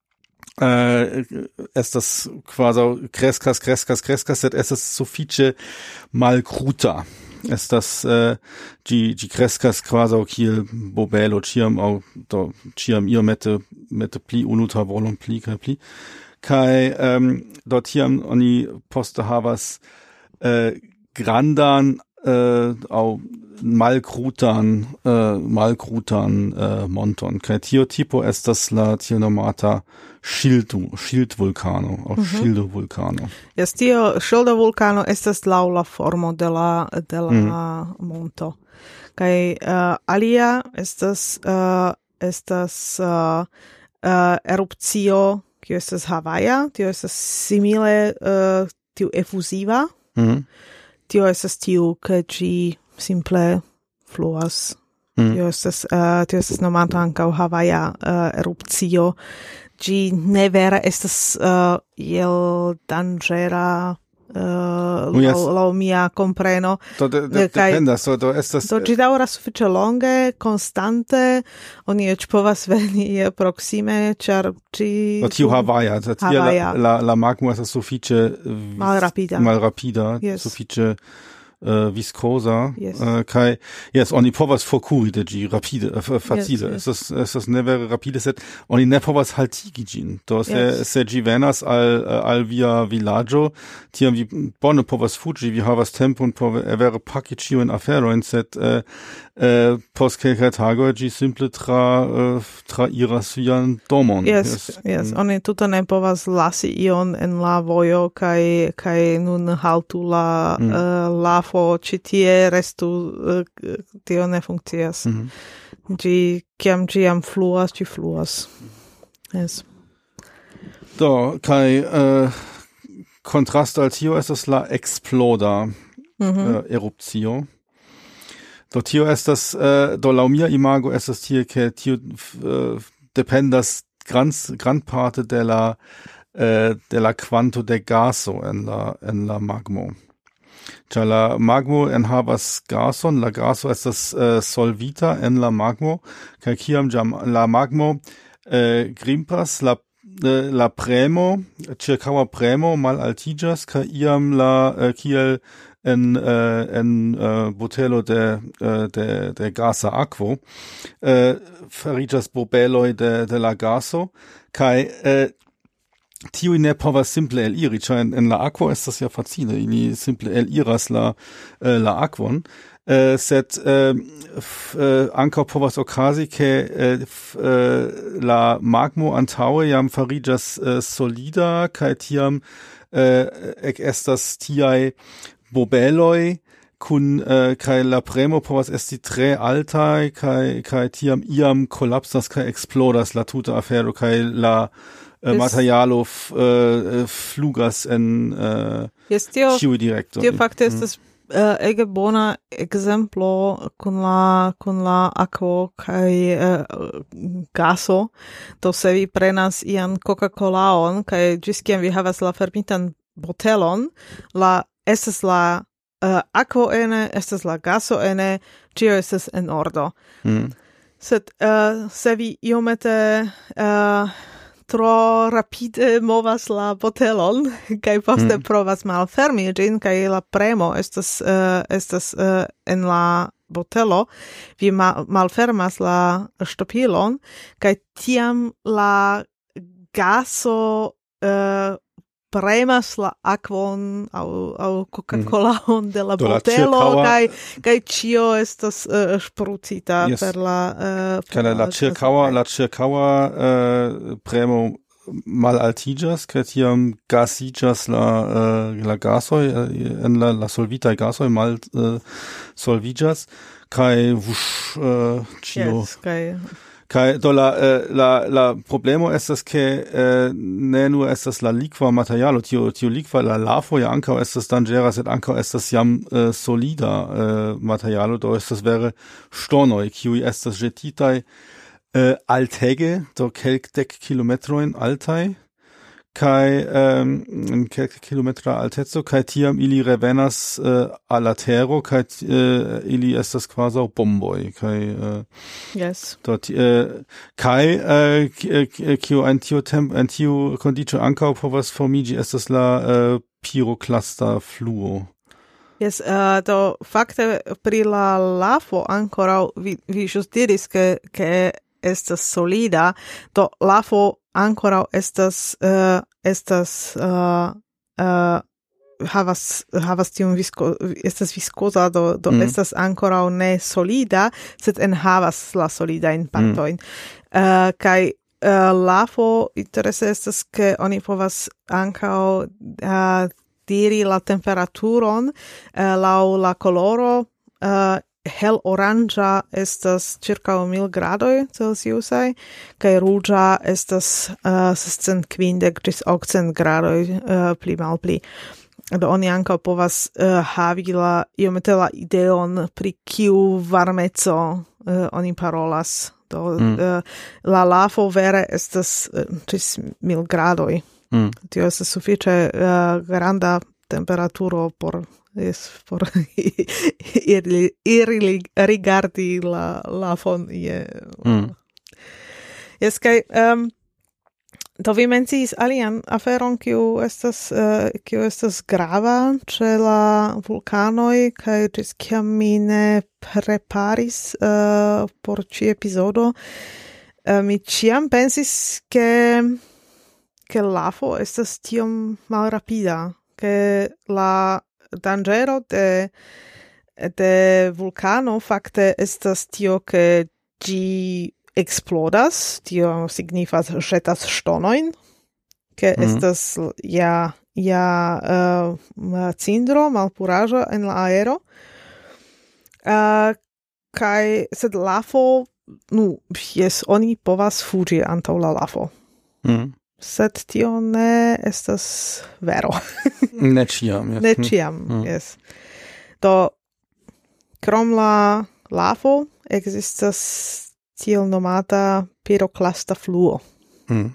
Uh, estas quasi kreskas, kreskas, kreskas, sed estas sufiĉe malkruta. Estas uh, ĝi ĝi kreskas kvazaŭ kiel bobelo ĉiam aŭ do ĉiam iomete mete pli unu tavolon pli kaj pli. Kaj um, do tiam oni poste havas uh, grandan uh, aŭ malkrutan uh, malkrutan uh, monton. Kaj tio tipo estas la tiel nomata Schildu, Schildvulkano, aŭ mm-hmm. Schildovulkano. Yes, tio Schildovulkano estas laŭ la formo de la de la mm. monto. Kaj uh, alia estas uh, estas uh, uh, erupcio kiu estas havaja, tio estas simile uh, tiu efuziva. Mm. Tio estas tiu ke ĝi simple fluas. Mm. Tio estas uh, tio estas nomata ankaŭ havaja uh, erupcio. Ĝi ne vere estas uh, iel danĝera uh, oh, yes. laŭ mia kompreno. Do de, de, Kaj, dependas, do, do estas... Do ĝi daŭras sufiĉe longe, konstante, oni eĉ povas veni proksime, ĉar ĝi... Do tiu havaja, do tie la, la, la magmo estas sufiĉe... malrapida. Malrapida, yes. sufiĉe uh, viscosa, yes. uh, kai, yes, oni povas fokuri de gi rapide, uh, facile, yes, yes. estas, estas ne vere rapide, sed oni ne povas haltigi gin, do se, yes. se gi venas al, al via villaggio, tiam vi bone povas fugi, vi havas tempon por vere paki ciuen aferoin, sed uh, uh, post kelkaj tagoj gi simple tra, uh, tra iras vian domon. Yes, yes, yes. Mm. Oni tuta ne povas lasi ion en la vojo, kai, kai nun haltu la mm. uh, lafo ci tie restu, uh, tio ne funkcias. Mm. Gi, kiam gi am fluas, gi fluas. Yes. Do, kai uh, contrast al tio estas la exploda mm-hmm. uh, erupcio. Do tio estas, uh, do lau mia imago estas tie, ke tio uh, dependas grand, grand parte de la, uh, de la quanto de gaso en la, en la magmo. Cia la magmo enhavas gason, la gaso estas uh, solvita en la magmo, kai kiam jam la magmo uh, grimpas, la uh, la premo, circaua premo mal altigas, kai iam la uh, kiel en uh, en uh, botelo de uh, de de gasa aquo uh, farigas bobeloi de de la gaso kai uh, tiu ne povas simple el iri, en, en la aquo estas ja facile, ili simple el iras la uh, la aquon, uh, sed uh, f, uh, ankaŭ povas okazi ke uh, f, uh, la magmo antaŭe jam farigas uh, solida kaj tiam uh, ek estas tiaj bobeloi kun uh, kai la premo povas esti tre altai kai kai tiam iam kollapsas kai explodas la tuta afero kai la uh, materialo f, uh, flugas en uh, yes, tio, ciui directo. Tio fakte estas mm. uh, ege bona exemplo kun la kun la aquo kai uh, gaso. Do se vi prenas ian Coca-Colaon kai ĝis kiam vi havas la fermitan botelon, la estas la uh, aquo ene, estas la gaso ene, cio estas en ordo. Mm. Sed uh, se vi iomete uh, tro rapide movas la botelon, kai poste mm. provas malfermi gin, kai la premo estas, uh, estas uh, en la botelo, vi ma malfermas la stopilon, kai tiam la gaso uh, premas la aquon au, au Coca-Colaon de la botelo, kai, kai cio estas uh, sprutita yes. per la... Uh, per la, la circaua, la circaua uh, premo mal altigas, kai tiam gasigas la, uh, la gasoi, uh, en la, la solvitae gasoi mal uh, solvigas, kai vush, uh, cio... Yes, kai... Kai do la uh, la la problemo estas ke uh, ne nur estas la liqua materialo, tio tio liqua la lafo ja ankaŭ estas danĝera, sed ankaŭ estas jam uh, solida uh, materialo, do estas vere ŝtonoj kiuj estas ĵetitaj uh, altege, do kelkdek kilometrojn altaj, kai um, in kelke kilometra alteco, kai tiam ili revenas uh, al la tero, kai uh, ili estas kvazaŭ bomboj, kai uh, yes. dort uh, kai uh, kiu en tiu temp en tiu kondiĉo ankaŭ povas formiĝi estas la uh, piroklasta fluo. Yes, uh, do fakte pri la lafo ankoraŭ vi, vi ĵus diris ke ke estas solida, do lafo ankoraŭ estas uh, estas uh, uh, havas havas tiun visko estas viskoza, do, do mm. estas ankoraŭ ne solida, sed enhavas la solidajn partojn. Mm. Uh, kaj uh, lafo interese estas ke oni povas ankaŭ uh, diri la temperaturon uh, laŭ la koloro. Uh, hel oranĝa estas circa mil gradoj Celsiusaj, kaj ruĝa estas uh, sescent kvindek ĝis okcent gradoj uh, pli malpli. Do oni ankaŭ povas uh, havi la iomete la ideon pri kiu varmeco uh, oni parolas. Do mm. uh, la lafo vere estas uh, ĝis mil gradoj. Mm. Tio estas sufiĉe uh, granda temperaturo por es por ir, ir rigardi la la fon je mm. es kai um, Do vi menciis alian aferon, kiu estas, uh, kiu estas grava ĉe la vulkanoj, kaj ĝis kiam mi ne preparis uh, por ĉi epizodo, uh, mi ĉiam pensis, ke ke lafo estas tiom malrapida, ke la danĝero de de vulkano fakte estas tio, ke ĝi explodas, tio signifas ĵetas ŝtonojn, ke mm. estas ja ja uh, cindro, malpuraĵo en la aero. Uh, kaj sed lafo, nu, jes, oni povas fuĝi antaŭ la lafo. Mm. Sed tio ne estas vero. Ne ĉiam. Yes. Ne ĉiam, mm. jes. Do, krom la lafo, ekzistas tiel nomata piroklasta fluo. Mm.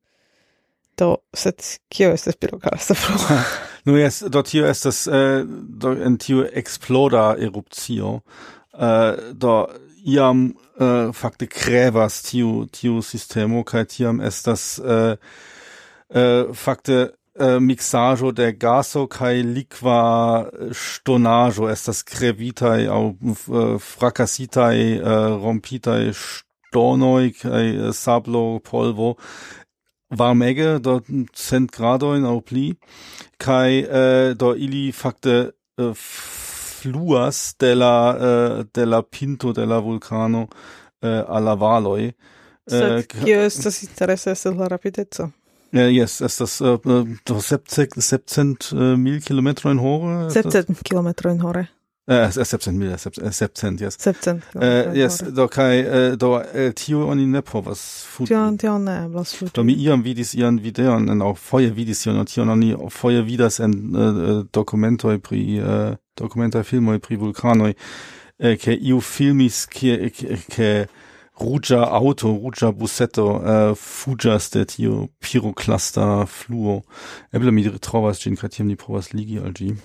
Do, sed kio estas piroklasta fluo? Nu, jes, do tio estas uh, do en tio exploda erupcio. Uh, do iam uh, fakte krevas tiu tiu sistemo kaj tiam estas uh, uh, fakte uh, mixaĵo de gaso kaj likva ŝtonaĵo estas krevitaj aŭ uh, frakasitaj uh, rompitaj ŝtonoj kaj uh, sablo polvo varmege do cent gradojn aŭ pli kaj uh, do ili fakte uh, fluas de la uh, de la pinto de la vulcano uh, alla valoj. Sed kio estas interesa estas la rapideco? Uh, yes, estas uh, do sepcent mil kilometrojn hore. Sepcent kilometrojn hore. Eh, sepcent mil, sepcent, yes. Sepcent. Uh, yes, do kai uh, do uh, tio oni ne povas fuĝi. Tio tio ne eblas fuĝi. Do mi iam vidis ian videon en aŭ foje vidis tion, tion oni foje vidas en uh, dokumentoj pri uh, dokumentaj filmoj pri vulkanoj, uh, ke iu filmis ke ke ruĝa auto, ruĝa buseto uh, fuĝas de tio piroklasta fluo. Eble mi trovas ĝin, kaj tiam ni povas ligi al ĝi.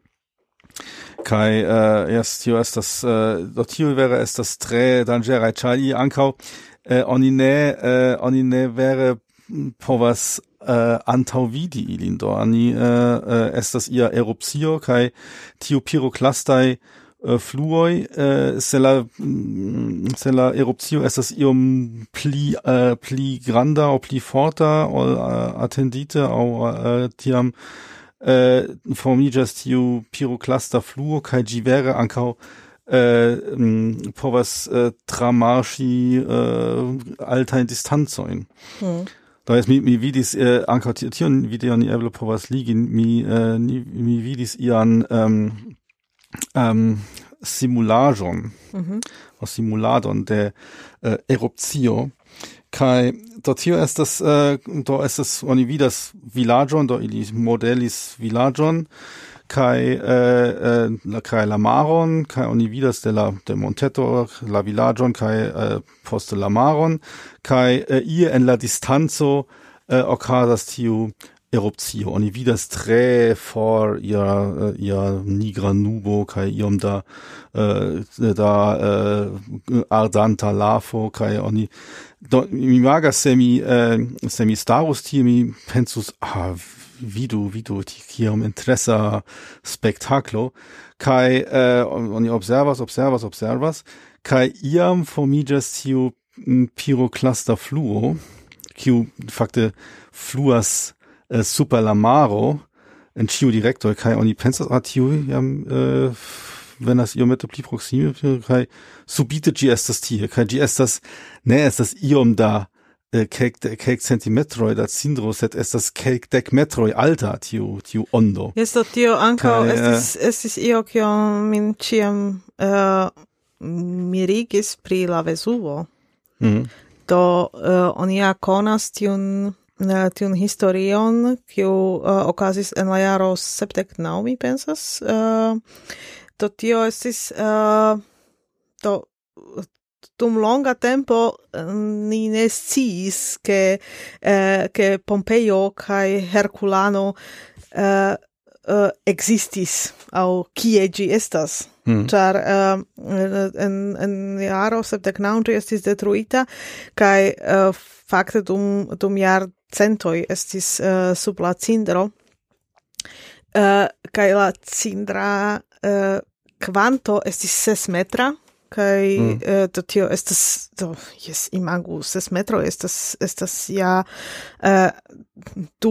Kai uh, yes, tio estas uh, do tio vere estas tre danĝeraj, ĉar ili ankaŭ uh, oni ne uh, oni ne vere povas uh, antaŭvidi ilin, do oni uh, uh, estas ia erupcio kaj tiu piroklastaj uh, fluoj uh, se la mm, se la erupcio estas iom pli uh, pli granda aŭ pli forta ol uh, atendite aŭ uh, tiam Uh, formiĝas tiu piroklasta fluo kaj ĝi vere ankaŭ uh, um, povas uh, tramarŝi uh, altajn distancojn. Mm. Do jes mi, mi vidis uh, ankaŭ tion videon ni eble povas ligi. Mi, uh, ni, mi vidis ian um, um, simulaĵon, mm-hmm. o simuladon de uh, erupcio. Kai do tio estas uh, do estas oni vidas vilaĝon, do ili modelis vilaĝon kai uh, uh, la kai la maron kai oni vidas de la de monteto la vilaĝon kai uh, poste la maron kai uh, ie en la distanco uh, okazas tiu erupcio. Oni vidas tre for ia uh, ia nigra nubo kai iom da uh, da uh, ardanta lafo kai oni do mi magas se mi uh, se mi starus tie mi pensus ah vidu vidu tiom interesa spektaklo kai uh, oni observas observas observas kai iam formiĝas tiu piroklasta fluo kiu fakte fluas uh, super la maro en ĉiu direktoj kaj oni pensas ah tiu jam uh, venas iomete pli proksime kaj subite ĝi estas tie kaj ĝi estas ne estas iom da kelk kelk centimetroj da cindro, sed estas kelk dek metroj alta tiu tiu ondo. Jes, do tio ankaŭ estis estis io kio min ĉiam uh, mirigis pri la Vesuvo. Mm. Do uh, oni ja konas tiun uh, tiun historion kiu uh, okazis en la jaro sepdek naŭ, mi pensas. Uh, do tio estis uh, do dum longa tempo ni ne sciis che eh, che Pompeio kai Herculano eh, eh, existis au kie gi estas. Hmm. Char eh, en en jaro sepdek naŭ estis detruita kai eh, fakte dum dum jar centoj estis uh, sub la cindro, uh, kaj la cindra uh, kvanto estis ses metra, kaj mm. uh, do tio estas, do, jes, imagu, ses metro estas, estas ja uh, du,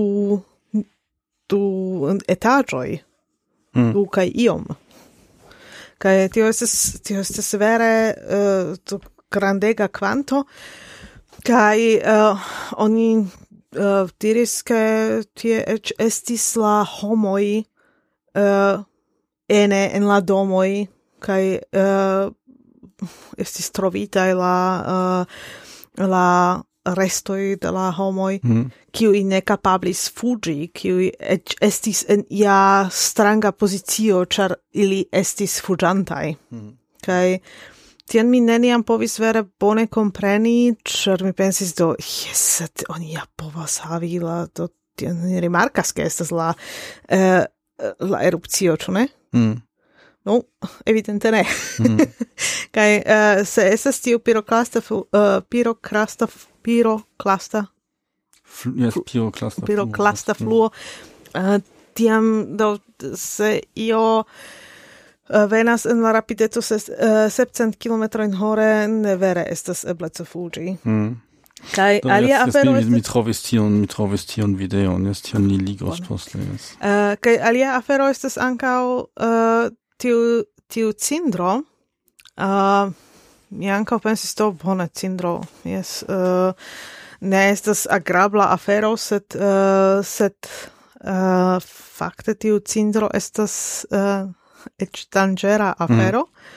du etaĝoj, mm. du kaj iom. Kaj tio estas, tio estas vere uh, grandega kvanto, kaj uh, oni uh, diris, ke tie eĉ estis la homoj uh, ene en la domoj, kaj uh, estis trovitaj la uh, la restoj de la homoj, mm. kiuj ne kapablis fuĝi, kiuj eĉ estis en ia stranga pozicio, ĉar ili estis fuĝantaj. Mm. Kaj tien mi neniam povis vere bone kompreni, ĉar mi pensis do, jes, oni ja povas havi la, do tien rimarkas, ke estas la uh, la erupcio, ĉu ne? Mm. No, evidente ne. Mm. Kaj uh, se estas tiu piroklasta uh, piroklasta piroklasta yes, piroklasta piroklasta fluo, uh, tiam do se io uh, venas en la rapideco ses, uh, septcent kilometrojn hore, ne vere estas ebleco fuĝi. Mm. Kaj alia afero estas... Mi trovis tion, mi trovis tion videon, jes, tion ni ligos poste. Yes. Uh, kaj alia afero estas ankaŭ uh, tiu, tiu cindro, uh, mi ankaŭ pensis to bona cindro, yes, uh, ne estas agrabla afero, sed, uh, sed uh, fakte tiu cindro estas uh, eĉ danĝera afero. Mm.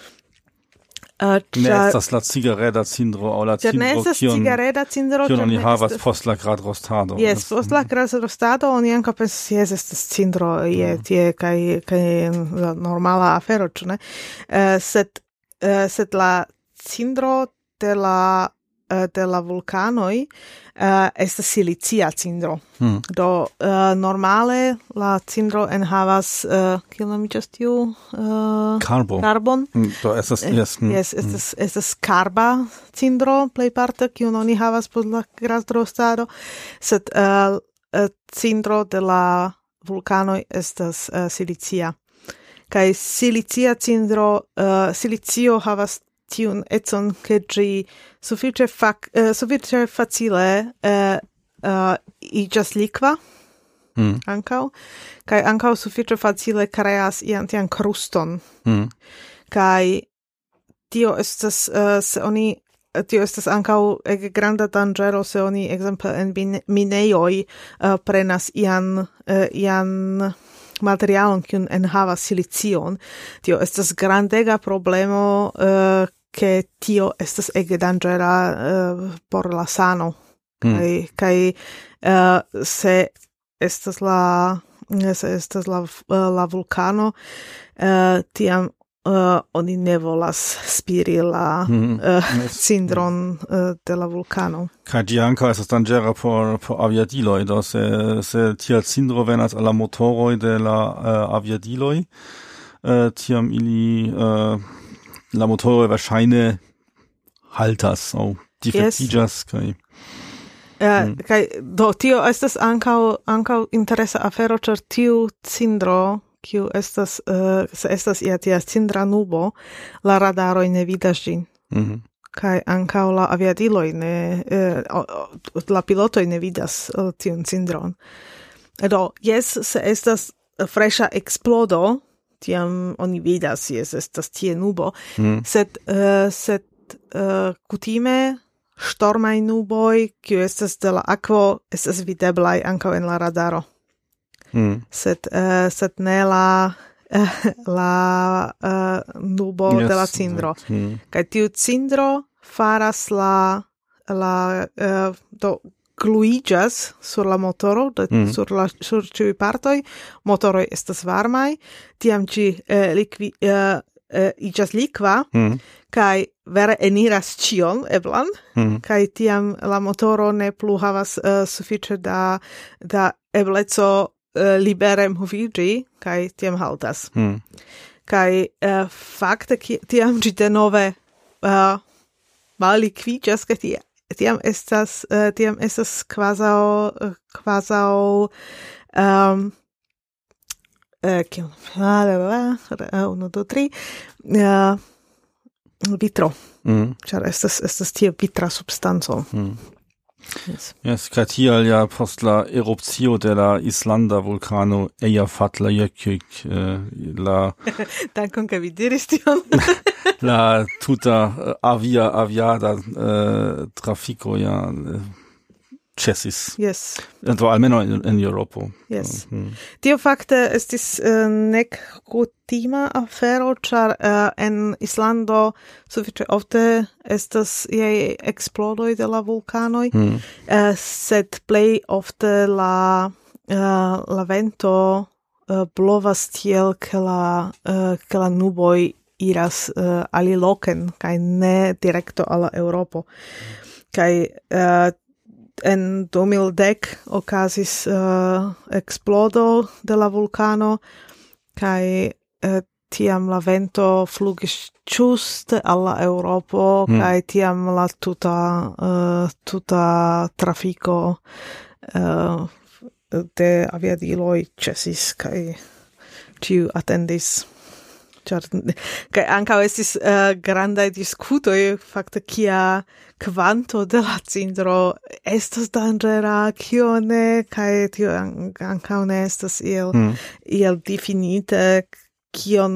Uh, ne estas la cigareda cindro, aŭ la cindro, ne estas cigareda cindro, kion oni havas post la gradrostado. Yes, post la gradrostado oni ankaŭ pensas, jes, estas cindro, je tie, kaj, kaj normala afero, ĉu ne? Uh, sed, uh, sed la cindro de la uh, de la vulkanoj uh, estas silicia cindro. Hmm. Do uh, normale la cindro enhavas uh, kiel nomiĝas tiu uh, Karbo. Karbon. Mm, do estas yes, mm, yes, estas mm. estas karba cindro plejparte kiun oni havas post la gradrostado, sed uh, uh, cindro de la vulkanoj estas uh, silicia. Kaj silicia cindro, uh, silicio havas tiun econ, ke ĝi sufiĉe fak, uh, sufiĉe facile uh, uh, iĝas likva, mm. ankaŭ, kaj ankaŭ sufiĉe facile kreas ian tian kruston. Mm. Kaj tio estas, uh, se oni, tio estas ankaŭ ege granda danĝero, se oni ekzemple en minejoj uh, prenas ian, uh, ian materialon, kiun enhavas silicion. Tio estas grandega problemo, uh, ke tio estas ege danĝera uh, por la sano. Mm. Kaj, kaj uh, se estas la se estas la, uh, la vulkano, uh, tiam uh, oni ne volas spiri la mm. uh, cindron uh, de la vulkano. Kaj ĝi ankaŭ estas danĝera por, por aviadiloj, do se, se tia cindro venas al la motoroj de la uh, aviadiloj, uh, tiam ili uh, la motoro wahrscheinlich haltas au defektigas yes. kai uh, mm. kai do tio estas ankaŭ ankaŭ interesa afero, ĉar tiu cindro kiu estas uh, se estas ia tia cindra nubo, la radaroj ne vidas ĝin. Mm-hmm. Kaj ankaŭ la aviadiloj ne uh, la pilotoj ne vidas uh, tiun cindron. Do jes, se estas freŝa eksplodo, tiam oni vidas, jes, estas tie nubo, mm. sed, uh, sed uh, kutime stormaj nuboj, kiu estas de la akvo, estas videblaj ankaŭ en la radaro. Mm. Sed, uh, sed ne la, uh, la uh, nubo yes, de la cindro. Mm. Kaj tiu cindro faras la, la uh, do, gluiĝas sur la motoro, de, mm. sur la sur ĉiuj partoj, motoroj estas varmaj, tiam ĝi eh, likvi eh, eh, iĝas likva, mm. kaj vere eniras ĉion eblan, mm. kaj tiam la motoro ne plu havas eh, sufiĉe da da ebleco eh, libere moviĝi, kaj tiam haltas. Mm. Kaj eh, fakte tiam ĝi denove eh, mallikviĝas, kaj tie tiam estas, uh, tiam estas quasau, uh, quasau, um, uh, kiel, uh, uno, du, tri, uh, vitro, mm. char estas, estas tia vitra substanzo. Mm. Yes. Yes, kaj tial ja post la erupcio de la Islanda vulcano Eyjafjallajökull eh, la Dankon che vi diris tion. la tuta uh, avia aviada uh, trafico ja uh, cesis. Yes. Do almeno in, in Europo. Yes. Mm. Tio fakte estis uh, nek kutima afero, char uh, en Islando sufiĉe ofte estas iaj eksplodoj de la vulkanoj, Mm. uh, sed plej ofte la uh, la vento uh, blovas tiel ke la uh, ke la nuboj iras uh, aliloken kaj ne direkto al la Eŭropo. Kaj uh, en du mil dek okazis uh, explodo de la vulcano kaj uh, tiam la vento flugis ĝuste al la Eŭropo Mm. kaj tiam la tuta uh, tuta trafiko uh, de aviadiloj ĉesis kaj ĉiu atendis. Ĉar kaj ankaŭ estis uh, grandaj diskutoj fakte kia kvanto de la cindro estas danĝera, kio ne, kaj tio an- ankaŭ ne estas iel Mm. iel difinite kion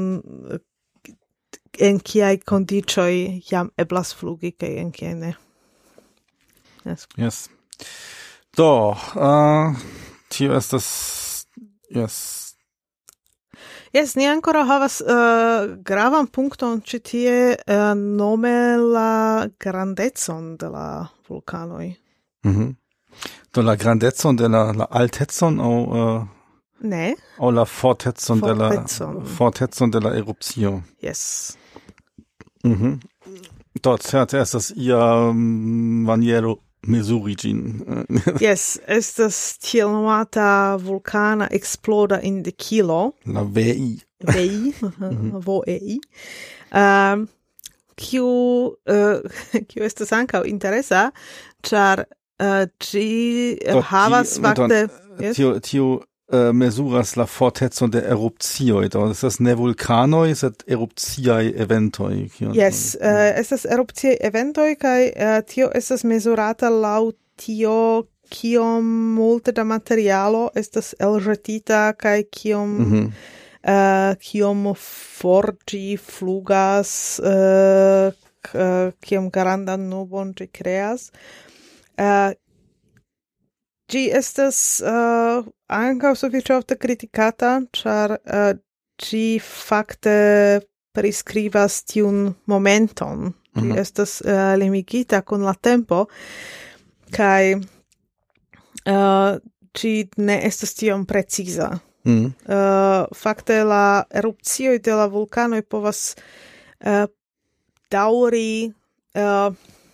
en kiaj kondiĉoj jam eblas flugi kaj en kiaj ne. Yes. Yes. Do, uh, tio estas yes. Yes, ni ancora havas uh, gravan punkton ĉi tie uh, nome la grandecon de la vulkanoj. Mhm. Do la grandezon de la, la altezon au uh, Ne? au la fortezon de la Fortezon. fortezon de la erupcio. Yes. Mhm. Do certe estas ia um, maniero mesuri gin. Yes, estas tiel nomata vulkana exploda indikilo, La V I. V I, V E I, um, kiu uh, kiu estas ankaŭ interesa, ĉar uh, ĝi Do, havas ĝi- fakte yes? Tio tio uh, mesuras la fortezon de erupcioj. Do estas ne vulkanoj, sed erupciaj eventoj. kion- Yes, uh, estas erupciaj eventoj kaj uh, tio estas mezurata laŭ tio kiom multe da materialo estas elĵetita kaj kiom Mhm. uh, kiom for ĝi flugas, uh, k- kiom grandan nubon ĝi kreas. Uh, ĝi estas uh, ankaŭ sufiĉe ofte kritikata, ĉar uh, ĝi fakte priskribas tiun momenton. Ĝi Mhm. estas uh, limigita kun la tempo kaj uh, ĝi ne estas tiom preciza. Mhm. Uh, fakte la erupcioj de la vulkanoj povas uh, daŭri uh,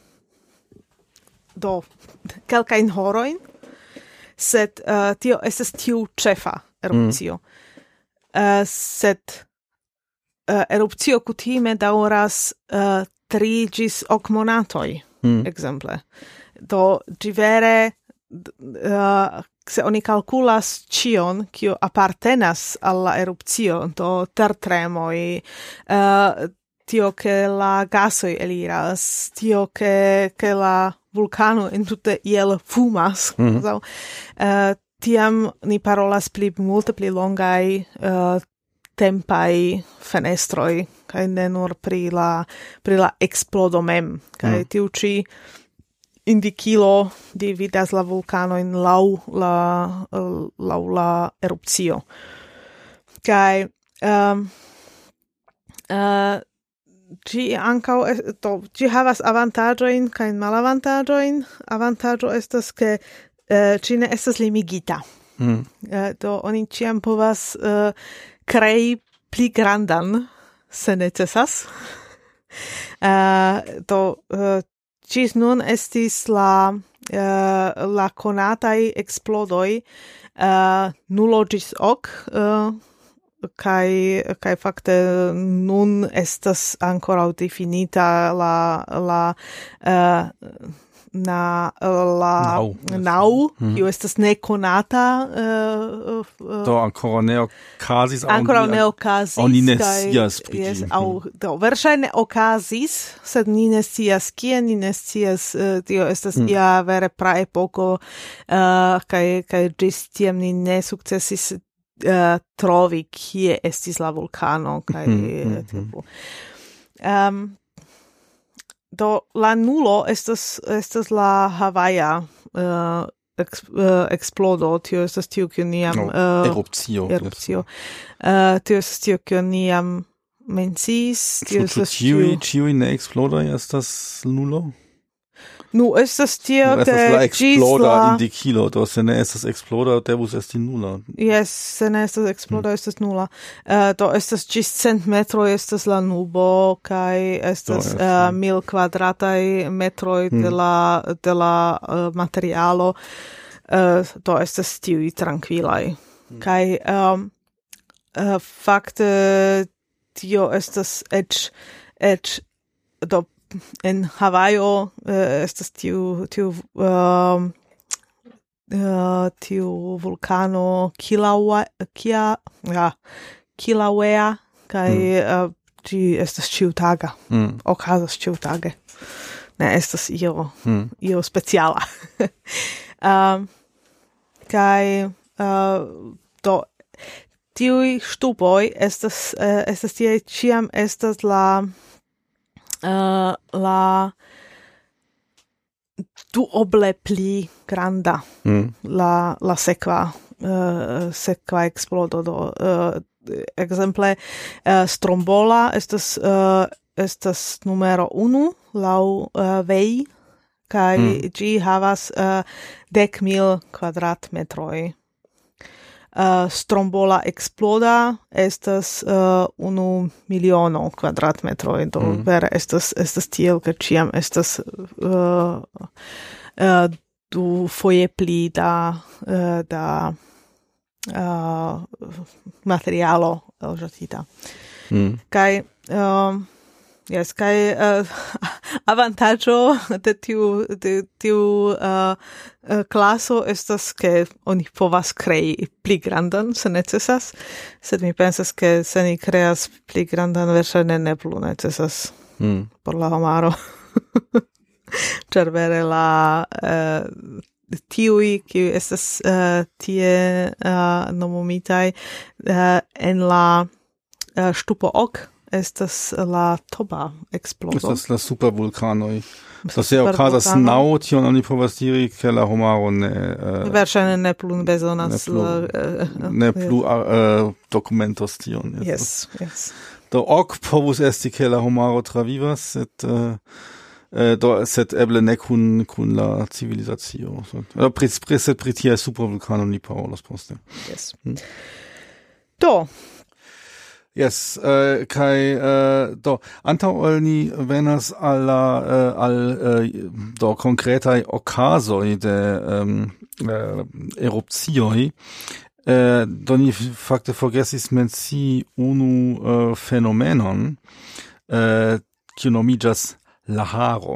do kelkajn horojn, sed uh, tio estas tiu ĉefa erupcio. Uh, sed uh, erupcio kutime daŭras uh, tri ĝis ok monatoj, Mhm. ekzemple. Do ĝi vere d- uh, se oni kalkulas ĉion, kio apartenas al la erupcio, do tertremoj, uh, tio ke la gasoj eliras, tio ke, ke la vulkano entute iel fumas, Mhm. so, uh, tiam ni parolas pli multe pli longaj uh, tempaj fenestroj, kaj ne nur pri la, pri la eksplodo mem, kaj Mm. tiu ĉi indikilo dividas la vulkanojn laŭ la laŭ la erupcio. Kaj um, uh, ĝi ankaŭ es- do ĝi havas avantaĝojn kaj malavantaĝojn. Avantaĝo estas ke uh, ĝi ne estas limigita. Mhm. Uh, do oni ĉiam povas uh, krei pli grandan se necesas. Uh, do uh, ĝis nun estis la uh, la konataj eksplodoj uh, nulo ĝis ok, uh, kaj kaj fakte nun estas ankoraŭ difinita la la uh, na la Nau. nau, Mhm. kiu estas nekonata uh, uh, Do ancora ne okazis ancora ne okazis oni ne kaj- scias pri yes, ĝi. au do verŝajne okazis, sed ni ne scias kie, ni ne scias uh, tio estas Mm. ia vere praepoko uh, kaj kaj ĝis tiam ni ne sukcesis uh, trovi kie estis la vulkano kaj Mhm, uh, mhm. tio plu. Um, do la nulo estas estas la Havaja uh, ex, uh, explodo, tio estas tio kiu ni jam No, uh, erupcio. erupcio. Uh, tio estas tio kiu ni jam menciis, tio Ĉu estas ĉiuj tio. ĉiuj ne eksplodoj estas nulo? Nu estas tio Estas ke la ĝis eksploda la indikilo, do se ne estas eksploda devus esti nula. yes, se ne estas explodo estas nula. Uh, do estas ĝis cent metroj estas la nubo kaj estas Do, yes, uh, mil kvadrataj metroj de Hmm. la de la uh, materialo. Uh, do estas tiuj trankvilaj. Kaj um, uh, fakte tio estas eĉ eĉ do en Havajo uh, estas tiu tiu um, uh, tiu vulkano Kilauea kia ja Kilauea kaj uh, ĝi estas ĉiutaga, Mm. okazas ĉiutage. Ne estas io Mm. io speciala. um, kaj uh, do tiuj ŝtupoj estas uh, estas tie ĉiam estas la uh, la duoble pli granda Mm. la la sekva uh, sekva explodo do uh, ekzemple uh, Strombola estas uh, estas numero unu laŭ uh, Vej kaj Mm. ĝi havas uh, dek mil kvadratmetroj. Uh, Strombola exploda estas uh, unu miliono kvadratmetroj, do Mm. vere estas estas tiel ke ĉiam estas uh, uh, du foje pli da uh, da uh, materialo elĵetita. Mm. Kaj um, yes, kaj uh, avantaĝo de tiu de tiu uh, uh, klaso estas ke oni povas krei pli grandan se necesas, sed mi pensas ke se ni kreas pli grandan verŝajne ne plu necesas Mm. por la homaro. Ĉar vere la uh, tiuj kiuj estas uh, tie uh, nomumitaj uh, en la uh, ŝtupo ok estas la Toba eksplodo. Estas la supervulkanoj. Estas Do se okazas supervulkano. naŭ, tion oni povas diri, ke la homaro ne uh, Verŝajne ne plu bezonas ne plu- la, uh, ne plu uh, dokumentos tion. Yes, yes. Do ok povus esti, ke la homaro travivas, sed uh, uh, do sed eble ne kun kun la civilizacio. So, do pri pri sed pri tia supervulkano ni parolos poste. Yes. Hmm. Do, Yes, uh, kai uh, do antaŭ ol ni venas al la uh, al uh, do konkretaj okazoj de um, uh, erupcioj, uh, do ni fakte forgesis mencii unu uh, fenomenon, uh, kiu nomiĝas laharo.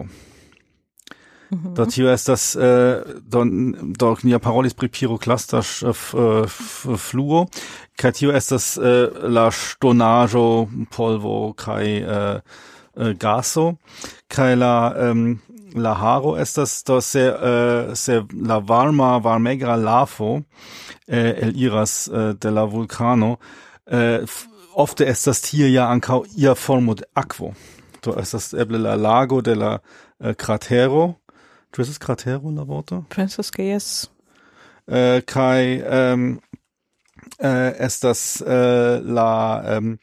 Do tio estas uh, do do nia parolis pri piroklasta ŝ- f- f- fluo, kaj tio estas uh, la ŝtonaĵo, polvo kaj uh, uh, gaso, kaj la um, la haro estas do se uh, se la varma varmega lavo uh, eliras uh, de la vulkano, uh, f- ofte estas tie ja ankaŭ ia formo de akvo. Do estas eble la lago de la uh, kratero. Ĉu estas kratero la vorto? pensas ke yes. Uh, kai um, uh, estas uh, la um,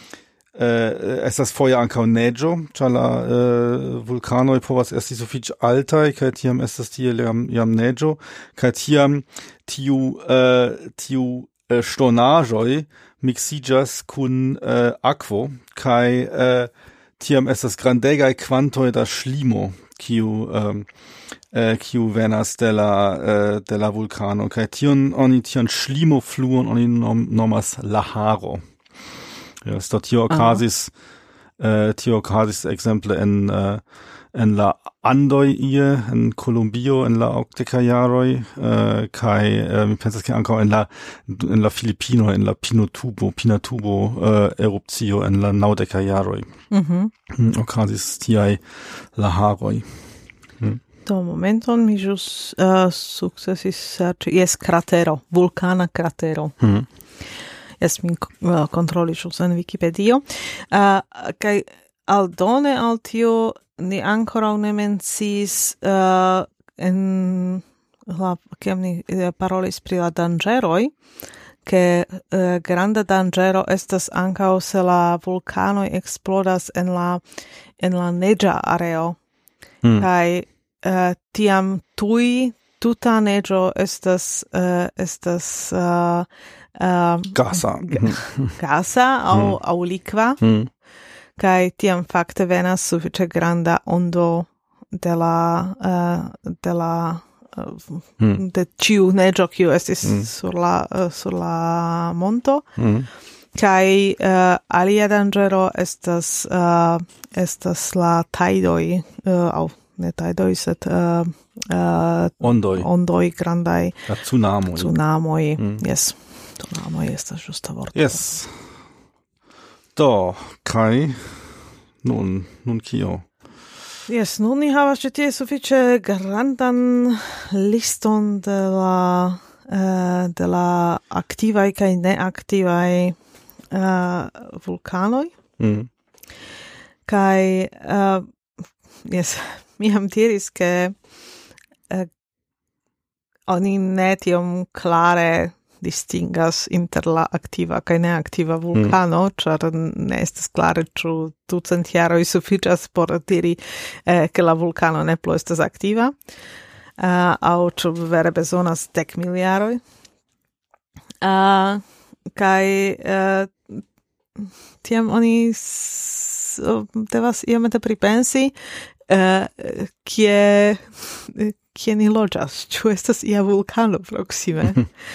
uh, estas foje ankaŭ neĝo, ĉar la uh, vulkanoj povas esti sufiĉe altaj, kaj tiam estas tiel jam, jam neĝo, kaj tiam tiu uh, tiu uh, ŝtonaĵoj miksiĝas kun uh, akvo, kaj uh, tiam estas grandegaj kvantoj da ŝlimo, kiu um, uh, kiu venas de la uh, de la vulkano, kaj tion oni tion ŝlimo fluon oni nom, nomas laharo. Ja, sto tio okazis uh, tio okazis exemple en uh, en la Andoj ie, en Kolumbio, en la okdeka jaroj, uh, kai uh, mi pensas ke ankaŭ en la en la Filipinoj, en la Pinatubo, Pinatubo uh, erupcio en la naŭdeka jaroj. Mhm. Mm, okazis tiaj laharoj. Mm. Do momenton mi ĵus uh, sukcesis serĉi, jes, kratero, vulkana kratero. Mm. Jes, mi uh, kontroliĝus en Wikipedio. Uh, kaj aldone al tio ni ankoraŭ ne menciis uh, en la kiam ni uh, parolis pri la danĝeroj, ke uh, granda danĝero estas ankaŭ se la vulkanoj eksplodas en la en la neĝa areo. Mm. Kaj uh, tiam tuj tuta neĝo estas uh, estas uh, uh, Gasa. gasa aŭ Mm. aŭ likva. Mm. Kaj tiam fakte venas sufiĉe granda ondo de la uh, de la uh, Mm. de ĉiu neĝo kiu estis Mm. sur la uh, sur la monto. Mm. Kaj uh, alia danĝero estas uh, estas la tajdoj uh, aŭ ne tajdoj, sed uh, uh, Ondoj, ondoj grandaj, la tsunamoj. tsunamoj. Mm. Yes, tsunamoj estas ĝusta vorto. Yes. Do, kai nun, nun kio? Yes, nun ni havas ĉi tie sufiĉe grandan liston de la uh, de la aktivaj kaj neaktivaj uh, vulkanoj. Mm. Kaj uh, yes, mi jam diris ke uh, oni ne tiom klare distingas inter la aktiva kaj neaktiva vulkano, ĉar ne estas klare ĉu ducent jaroj sufiĉas por diri eh, ke la vulkano ne plu estas aktiva, uh, aŭ ĉu vere bezonas dek mil jaroj. Uh, kaj uh, tiam oni s- devas iomete pripensi uh, kie kie ni loĝas, ĉu estas ia vulkano proksime.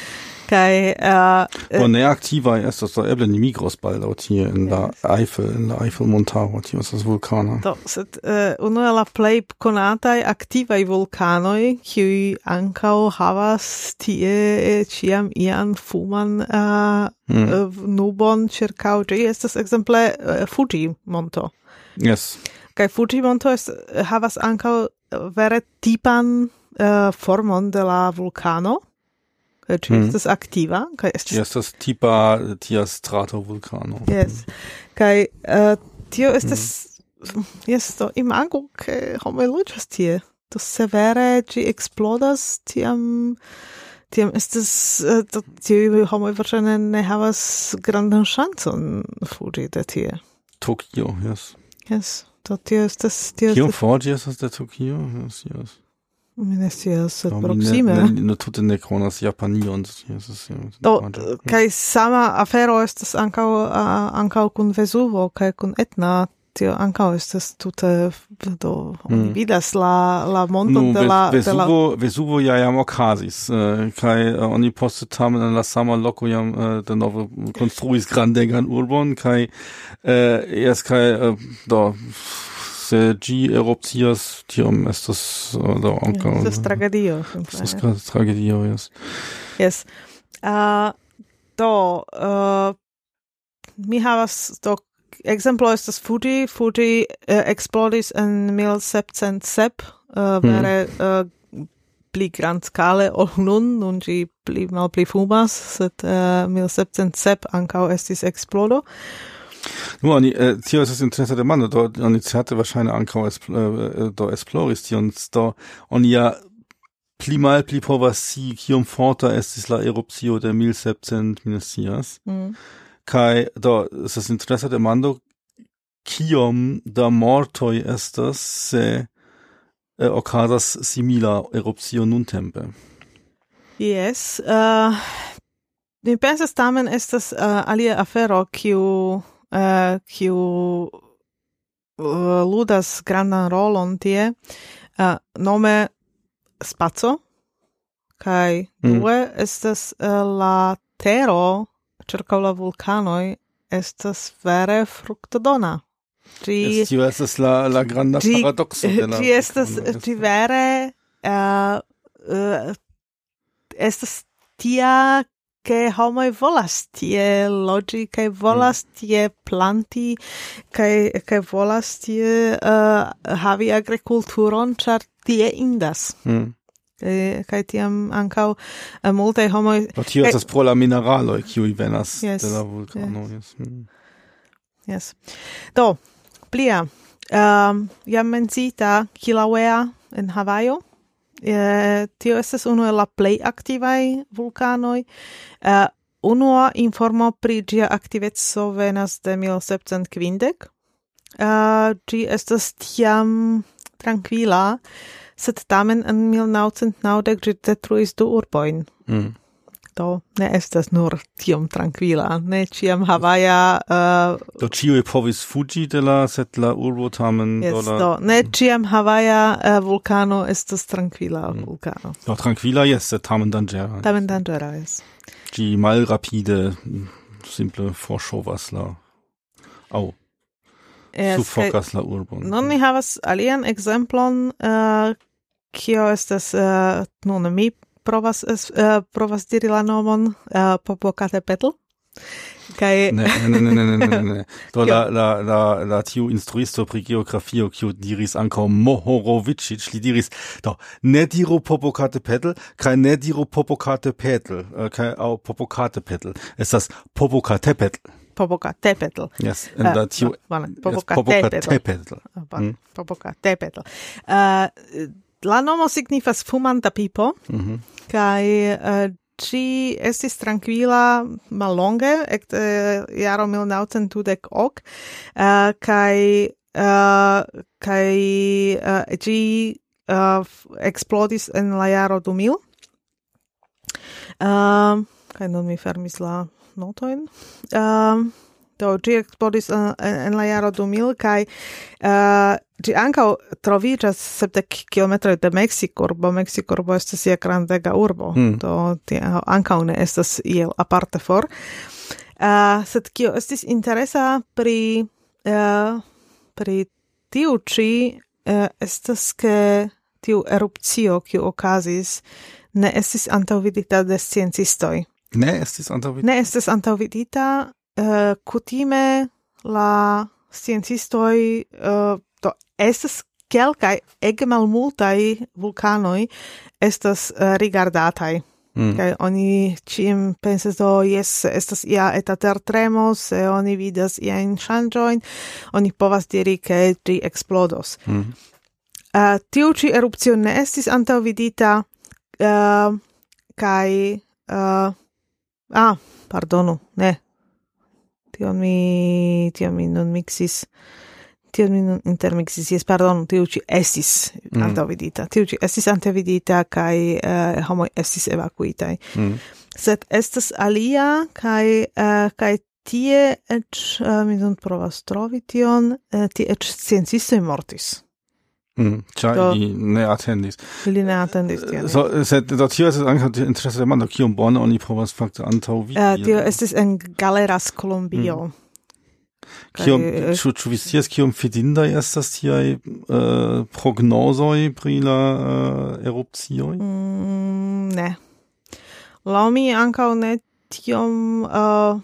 Kai uh, Bo neaktivaj estas do eble ni migros baldaŭ tie in la Eifel, in la Eifelmontaro, tio estas vulkana. do, sed uh, unu el la plej konataj aktivaj vulkanoj, kiuj ankaŭ havas tie ĉiam ian fuman uh, Mm. uh, nubon ĉirkaŭ ĝi, estas ekzemple uh, Fuji-monto. Yes. Kaj Fuji-monto est, havas ankaŭ vere tipan uh, formon de la vulkano, ĝi Mm. estas aktiva, kaj estas Tio estas tipa tia stratovulkano. yes. Kaj uh, tio estas yes, do imagu ke homoj loĝas tie. Do severe ĝi eksplodas, tiam tiam estas uh, do tiuj homoj verŝajne ne havas grandan ŝancon fuĝi de tie. Tokio, yes. Yes, do tio estas tio Kiom estas for ĝi estas de Tokio? Yes, yes. mi ne scias, sed Do, mi proksime. Ne, ne, ne tute ne konas Japanion. Yes, yes, yes. Do, kaj sama afero estas ankaŭ uh, ankaŭ kun Vesuvo kaj kun Etna, tio ankaŭ estas tute, do oni Mm. vidas la la monton Nu, de la Ves- de la Vesuvo, Vesuvo ja jam okazis, uh, kai uh, oni poste tamen en la sama loko jam uh, denove konstruis grandegan urbon, kai uh, jes kai uh, do se gi erupcias, tiom estas uh, do ankaŭ estas tragedio. estas simple. tra- tragedio, jes. Yes. Uh, do uh, mi havas do exemplo estas Fuji. Fuji uh, explodis en mil sepcent sep, uh, vere uh, pli grandskale ol nun, nun ĝi pli malpli fumas, sed uh, mil sepcent sep ankaŭ estis eksplodo. Nu, oni, äh, tio estas interesa demando, do oni certe wahrscheinlich ankaŭ espl äh, do esploris tion, do oni ja pli mal pli povas si kiom forta estis la erupcio de mil sepcent, mi ne scias. Mm. Kai do estas interesa demando kiom da mortoj estas se eh, okazas simila erupcio nuntempe. Yes. Uh, mi pensas tamen estas uh, alia afero kiu uh, kiu uh, ludas grandan rolon tie, uh, nome spaco, kaj Mm. due estas uh, la tero ĉirkaŭ la vulkanoj estas vere fruktodona. Gi Tio estas la la granda Gi- paradoxo de la Gi estas vulkano. gi vere uh, uh, estas tia che homoi volas tie logi, che volas tie planti, che che volas tie uh, havi agrikulturon, char tie indas. Mm. Eh, kai tiam ancau uh, multe homoi Do tio estas pro la mineraloj kiuj venas Yes, de la vulkano. Yes. Mm. yes. Do, plia, um, jam mencita Kilauea en Havajo. Eh, tio estas unu el la plej aktivaj vulkanoj. Uh, unua informo pri ĝia aktiveco venas de mil sepcent kvindek. Uh, ĝi estas tiam trankvila, sed tamen en mil naŭcent naŭdek ĝi detruis du urbojn. Mm. Do ne estas nur tiom trankvila, ne ĉiam Havaja uh, Do ĉiuj povis fuĝi de la sed la urbo tamen yes, do la do ne ĉiam Havaja uh, vulkano estas trankvila Mm. vulkano. do trankvila jes, sed tamen danĝera. Tamen danĝera, yes. Ĝi malrapide mm, simple forŝovas la aŭ Yes, sufokas la urbon. kai- Nun mi havas alian ekzemplon, uh, kio estas uh, nun mi provas es- uh, provas diri la nomon uh, Popocatépetl. Kaj Ne, ne, ne, ne, ne, ne, ne. Do la, la, la, la tiu instruisto pri geografio, kiu diris ankaŭ Mohorovičić, li diris, do, ne diru Popocatépetl, kaj ne diru Popocatépetl, uh, kaj aŭ Popocatépetl. Estas Popocatépetl. Popocatépetl. Yes, en la tiu... Uh, bueno, yes, Popocatépetl. Popocatépetl. Ah, bueno, Popocatépetl. Uh, la nomo signifas fumanta pipo, Mhm. kaj uh, ĝi estis trankvila mallonge ekde jaro mil naŭcent dudek ok, uh, kaj uh, kaj uh, ĝi uh, eksplodis en la jaro du mil. Uh, kaj nun mi fermis la notojn. Um, do ĝi eksplodis en, en la jaro du mil kaj uh, ĝi ankaŭ troviĝas sepdek kilometroj de Meksikurbo. Meksikurbo estas ia grandega urbo, Mm. do tia ankaŭ ne estas iel aparte for. Uh, sed kio estis interesa pri uh, pri tiu ĉi uh, estas ke tiu erupcio kiu okazis ne estis antaŭvidita de sciencistoj. Ne estis antaŭvidita. Ne estis antaŭvidita, uh, kutime la sciencistoj uh, do estas kelkaj ege malmultaj vulkanoj estas uh, rigardataj. Mm. Kaj oni ĉiam pensas, do jes, estas ia eta tertremo, se oni vidas iajn ŝanĝojn, oni povas diri, ke ĝi eksplodos. Mm. Uh, tiu ĉi erupcio ne estis antaŭvidita, uh, kaj uh, ah, pardonu, ne. Tion mi, tion mi nun mixis, tion mi nun intermixis, yes, pardonu, tiu ĉi estis Mm. antaŭvidita. Tiu ĉi estis antaŭvidita kaj uh, homoj estis evakuitaj. Mm. Sed estas alia kaj uh, kaj tie eĉ uh, mi nun provas trovi tion, uh, tie eĉ sciencistoj mortis. Mm. Ĉar Do- ili ne atendis. Ili ne atendis tion. So, sed do tio estas ankaŭ interese demando, kiom bone oni povas fakte antaŭvidi. Uh, tio estis en Galeras, Kolombio. Kiom, Kaj, ĉu, ĉu vi scias, kiom fidindaj estas tiaj uh, prognozoj pri la uh, erupcioj? Mm, ne. Laŭ mi ankaŭ ne tiom uh,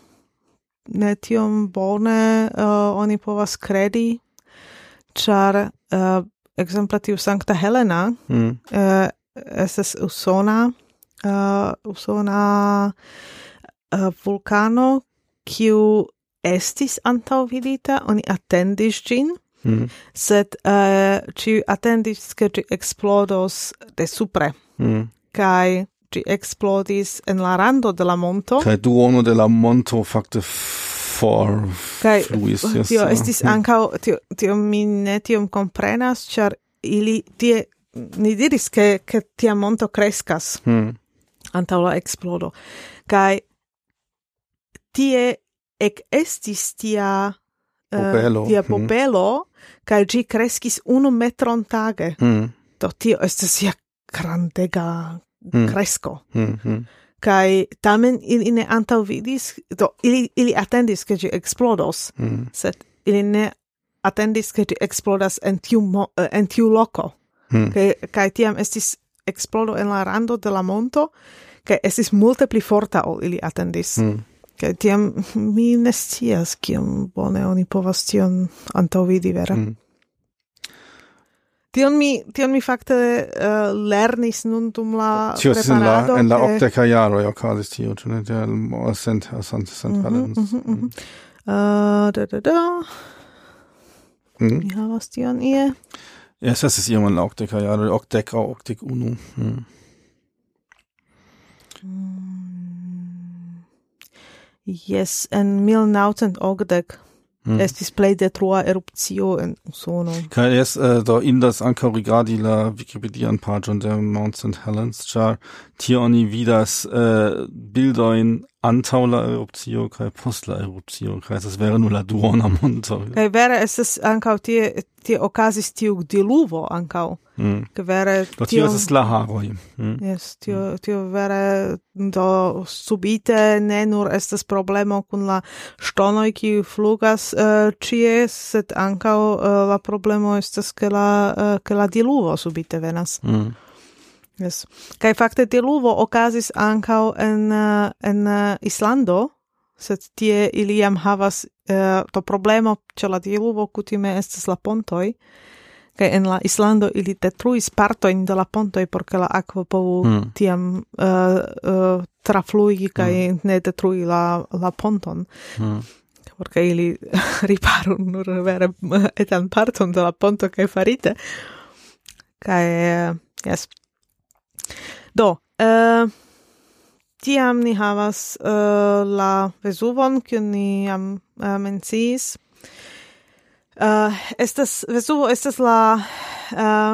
ne tiom bone uh, oni povas kredi, ĉar uh, ekzemple tiu Sankta Helena Mm. uh, estas usona uh, usona uh, vulkano kiu estis antaŭvidita, oni atendis ĝin, Mm. sed uh, ĝi atendis ke ĝi eksplodos de supre, Mm. kaj ĝi eksplodis en la rando de la monto, Kaj duono de la monto fakte for kaj fluis. Yes, tio uh, estis mm. ankaŭ tio, tio mi ne tiom komprenas, ĉar ili tie ni diris ke ke tia monto kreskas Mm. antaŭ la eksplodo, kaj tie ek estis tia eh, Popelo. tia Mm. popelo, kaj ĝi kreskis unu metron tage. Mm. Do tio estas ja grandega Mm. kresko. Mm. Mm. Kaj tamen ili ne antaŭvidis, do ili, ili atendis ke ĝi eksplodos, Mm. sed ili ne attendis che explodas en tiu, mo, uh, en tiu loco. Hmm. Che, kai tiam estis explodo en la rando de la monto, che estis multe pli forta ol ili attendis. Hmm. Che tiam mi ne scias kiom bone oni povas tion antaŭvidi, vere. Hmm. Tion mi, tion mi fakte uh, lernis nun dum la tio preparado. Tio en la, en la okdeka jaroj okazis tio, ĉu ne? Der Cent Cent Cent Helens. Uh, da da da. Mm. Mi havas tion ie. Yes, das ist irgendwann la okdeka jaroj, okdek aŭ okdek unu. Mm. Mm. Yes, en mil naŭcent okdek. Hmm. Estis plej detrua erupcio en Usono. Kaj jes uh, do indas ankaŭ rigardi la Wikipedian paĝon de Mount Saint Helens, ĉar tie oni vidas uh, bildojn antaŭ la erupcio kaj post la erupcio, kaj estas vere nur la duona monto. Kaj vere estas ankaŭ tie tie okazis tiu diluvo ankaŭ. Mm. Ke vere do tio estas la haroj. Mm. Yes, tio tio vere do subite ne nur estas problemo kun la ŝtonoj kiuj flugas uh, ĉie, sed ankaŭ uh, la problemo estas ke la uh, ke la diluvo subite venas. Mm. Yes. Kaj fakte diluvo okazis ankaŭ en uh, en uh, Islando, sed tie ili jam havas uh, to problemo ĉe la diluvo kutime estas la pontoj. Kaj en la Islando ili detruis partojn de la pontoj por ke la akvo povu mm. tiam uh, uh, traflui kaj mm. ne detrui la, la ponton. Mm. Porque ili riparu nur vere etan parton de la ponto kaj farite. Kaj, uh, yes. Do, uh, tiam ni havas uh, la Vesuvon, kiun ni jam uh, menciis. Uh, estas, Vesuvo estas la uh,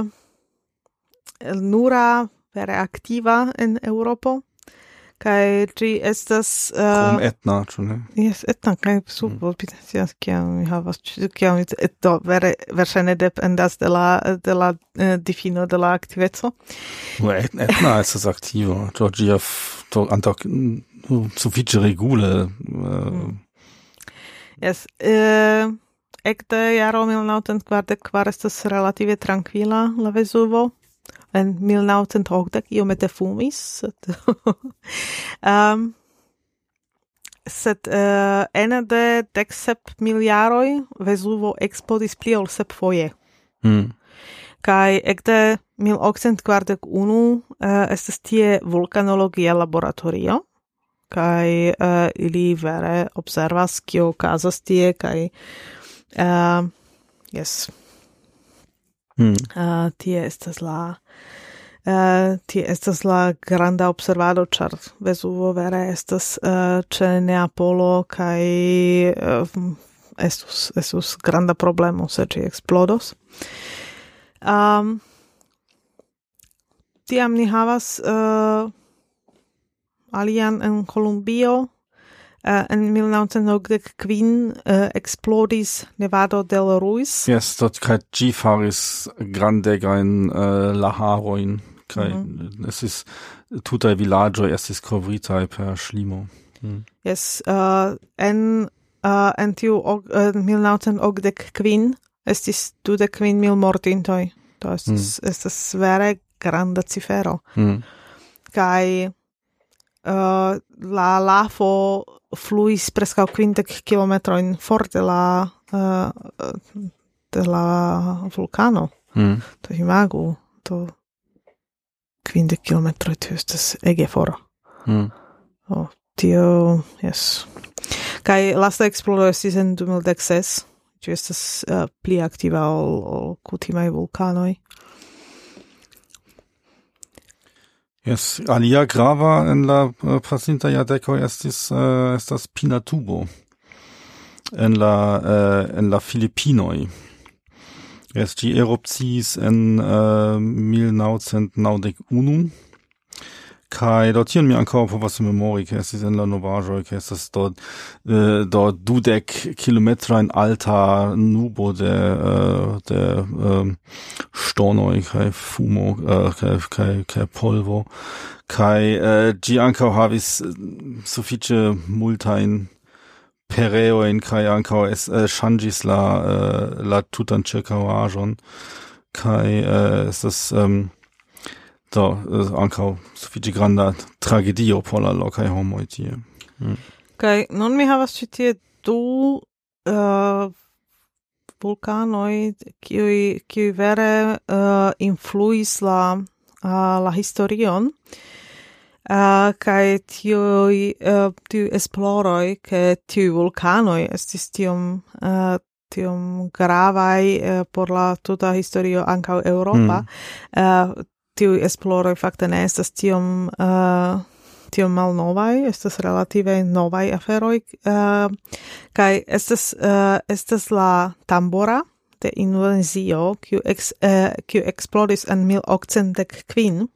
nura vere aktiva en Europo, kaj ĝi estas uh, krom Etna, ĉu ne? Yes, Etna kaj Vesuvo, mm. Pitas kiam mi havas, kiam do vere verŝajne dependas de la de la uh, difino de la aktiveco. No, Etna estas aktiva, do ĝia do antaŭ sufiĉe regule. Uh, mm. Yes, uh, ekde jaro mil naŭcent kvardek kvar estas relative trankvila la Vesuvo. En mil naŭcent okdek iomete fumis, sed um, sed uh, ene de dek sep mil jaroj Vesuvo eksplodis pli ol sep foje. Mm. Kaj ekde mil okcent kvardek unu uh, estas tie vulkanologia laboratorio, kaj uh, ili vere observas kio okazas tie, kaj Uh, yes. Hmm. Uh, tie estas la uh, tie estas la granda observado, ĉar Vesuvo vere estas uh, ĉe Neapolo kaj uh, estus, estus granda problemo se ĝi eksplodos. Um, tiam ni havas uh, alian en Kolumbio. Uh, en mil naŭcent okdek kvin uh, explodis Nevado del Ruiz. Yes, dort kaj ĝi faris grandegajn uh, laharojn, kaj mm-hmm. estis tutaj vilaĝoj estis kovritaj per ŝlimo. Mm. Yes, uh, en uh, en tiu uh, mil naŭcent okdek kvin estis dudek kvin mil mortintoj. To estis, mm. estas vere granda cifero. Mm. Kaj uh, la lafo fluis preskaŭ kvindek kilometrojn for de la uh, de la vulkano. Mm. To imagu, to kvindek kilometroj, tio estas ege for. Mm. Oh, tio, yes. Kaj lasta eksplodo estis en du mil dek ses, tio estas uh, pli aktiva ol, ol kutimaj vulkanoj. Yes, alia grava en la uh, pasinta jardeko estis uh, estas Pinatubo en la uh, en la Filipinoj. Es ĝi erupciis en uh, mil naŭcent naŭdek unu. Kaj do tion mi ankaŭ povas memori, ke estis en la novaĵoj, ke estas do uh, do dudek kilometrojn alta nubo de uh, de um, ŝtonoj kaj fumo uh, kaj kaj kaj polvo. Kaj uh, ĝi ankaŭ havis sufiĉe multajn pereojn kaj ankaŭ es uh, ŝanĝis la uh, la tutan ĉirkaŭaĵon kaj uh, estas um, do uh, ankaŭ sufiĉe granda tragedio por la lokaj homoj tie. Mm. Kaj nun mi havas ĉi tie du uh, vulkanoj, kiuj kiuj vere uh, influis la uh, la historion. Uh, kai tiui uh, tiu esploroi ke tiu vulkanoi estis tiom uh, tiom gravaj uh, por la tuta historio ankaŭ Europa. Mm. Uh, tiu esploroi fakte ne estas tiom uh, tiom malnovaj, estas relative novaj aferoj, uh, kaj estas uh, estas la Tambora de Indonezio, kiu ex, uh, kiu eksplodis en mil okcent dek kvin.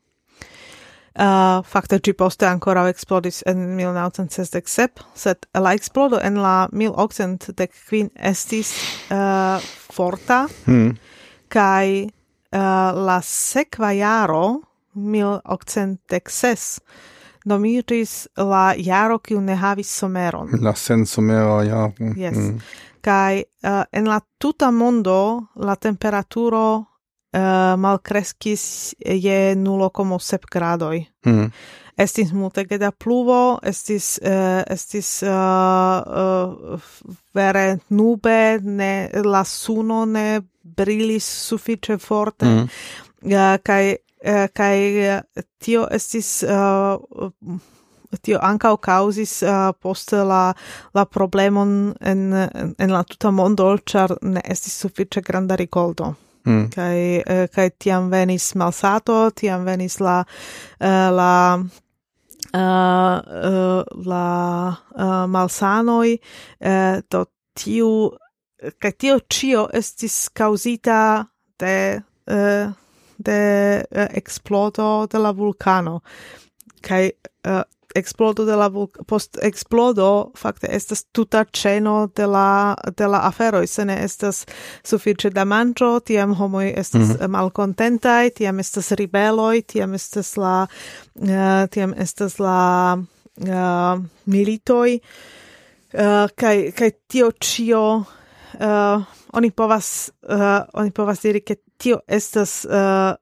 Uh, fakte ĝi poste ankoraŭ eksplodis en mil naŭcent sesdek sep, sed la eksplodo en la mil okcent dek kvin estis uh, forta, hmm. kaj uh, la sekva jaro mil okcent dek ses nomiĝis la jaro kiu ne havis someron. La sensomera jaro. Yes. Hmm. Kaj uh, en la tuta mondo la temperaturo Uh, malkreskis je nul komo sep gradoj. Mm. Estis multege da pluvo, estis, uh, estis uh, uh, vere nube, ne, la suno ne brilis sufiĉe forte, mm. uh, kaj, uh, kaj tio estis uh, tio ankaŭ kaŭzis uh, poste la, la problemon en, en la tuta mondo, ĉar ne estis sufiĉe granda rikolto. Mm. Kaj, eh, kaj tiam venis malsato, tiam venis la uh, la uh, uh, la uh, malsanoj, uh, do tiu kaj tio ĉio estis kaŭzita de uh, de uh, eksplodo de la vulkano. Kaj uh, explodo de la vulc- post explodo fakte estas tuta ĉeno de la de la aferoj, se ne estas sufiĉe da manĝo, tiam homoj estas mm-hmm. malkontentaj, tiam estas ribeloj, tiam estas la uh, tiam estas la uh, militoj, uh, kaj kaj tio ĉio uh, oni povas uh, oni povas diri ke tio estas uh,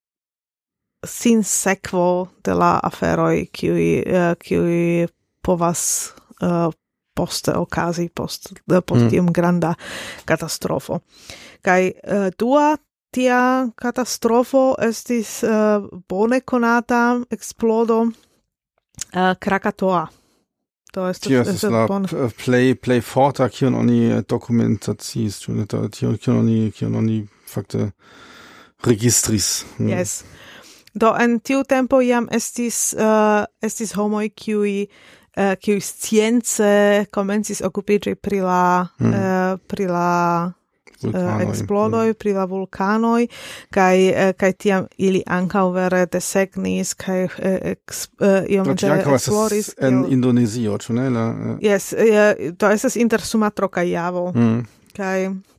sin sekvo de la aferoj kiuj uh, kiuj povas uh, poste okazi post uh, post tiom mm. granda katastrofo. Kaj uh, dua tia katastrofo estis uh, bone konata eksplodo uh, Krakatoa. To estas Tio estas la bon... play play forta kiun oni dokumentaciis, kiun oni kiun oni fakte registris. Mm. Yes. Do en tiu tempo jam estis uh, estis homoj kiuj uh, kiuj science komencis okupiĝi pri la mm. uh, pri la uh, eksplodoj, mm. pri la vulkanoj, kaj uh, kaj tiam ili ankaŭ vere desegnis kaj uh, eks, uh, iomete esploris en Indonezio, ĉu ne? La, uh... Yes, uh, to estas inter Sumatro kaj Javo. Mm. Kaj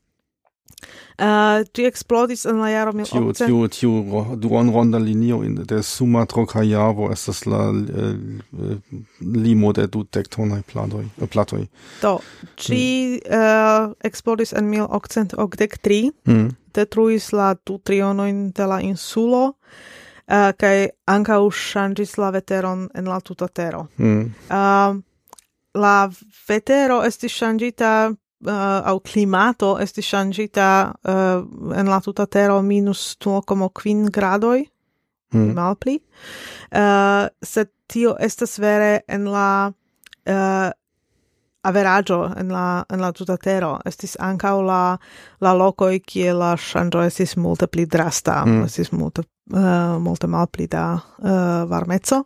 Uh, ĝi eksplodis en la jaro mil okcent. Tiu, tiu, tiu duonronda linio in de Sumatro kaj Javo estas la uh, limo de du tektonaj platoj. Uh, platoj. Do, ĝi mm. uh, eksplodis en mil okcent okdek tri, mm. detruis la du trionojn de la insulo, uh, kaj ankaŭ ŝanĝis la veteron en la tuta tero. Mm. Uh, la vetero estis ŝanĝita Uh, au klimato estis ŝanĝita uh, en la tuta tero minus nul komo kvin gradoj, mm. malpli. Uh, sed tio estas vere en la uh, averaĝo en la en la tuta tero. Estis ankaŭ la la lokoj kie la ŝanĝo estis multe pli drasta, mm. estis multe uh, multe malpli da uh, varmeco.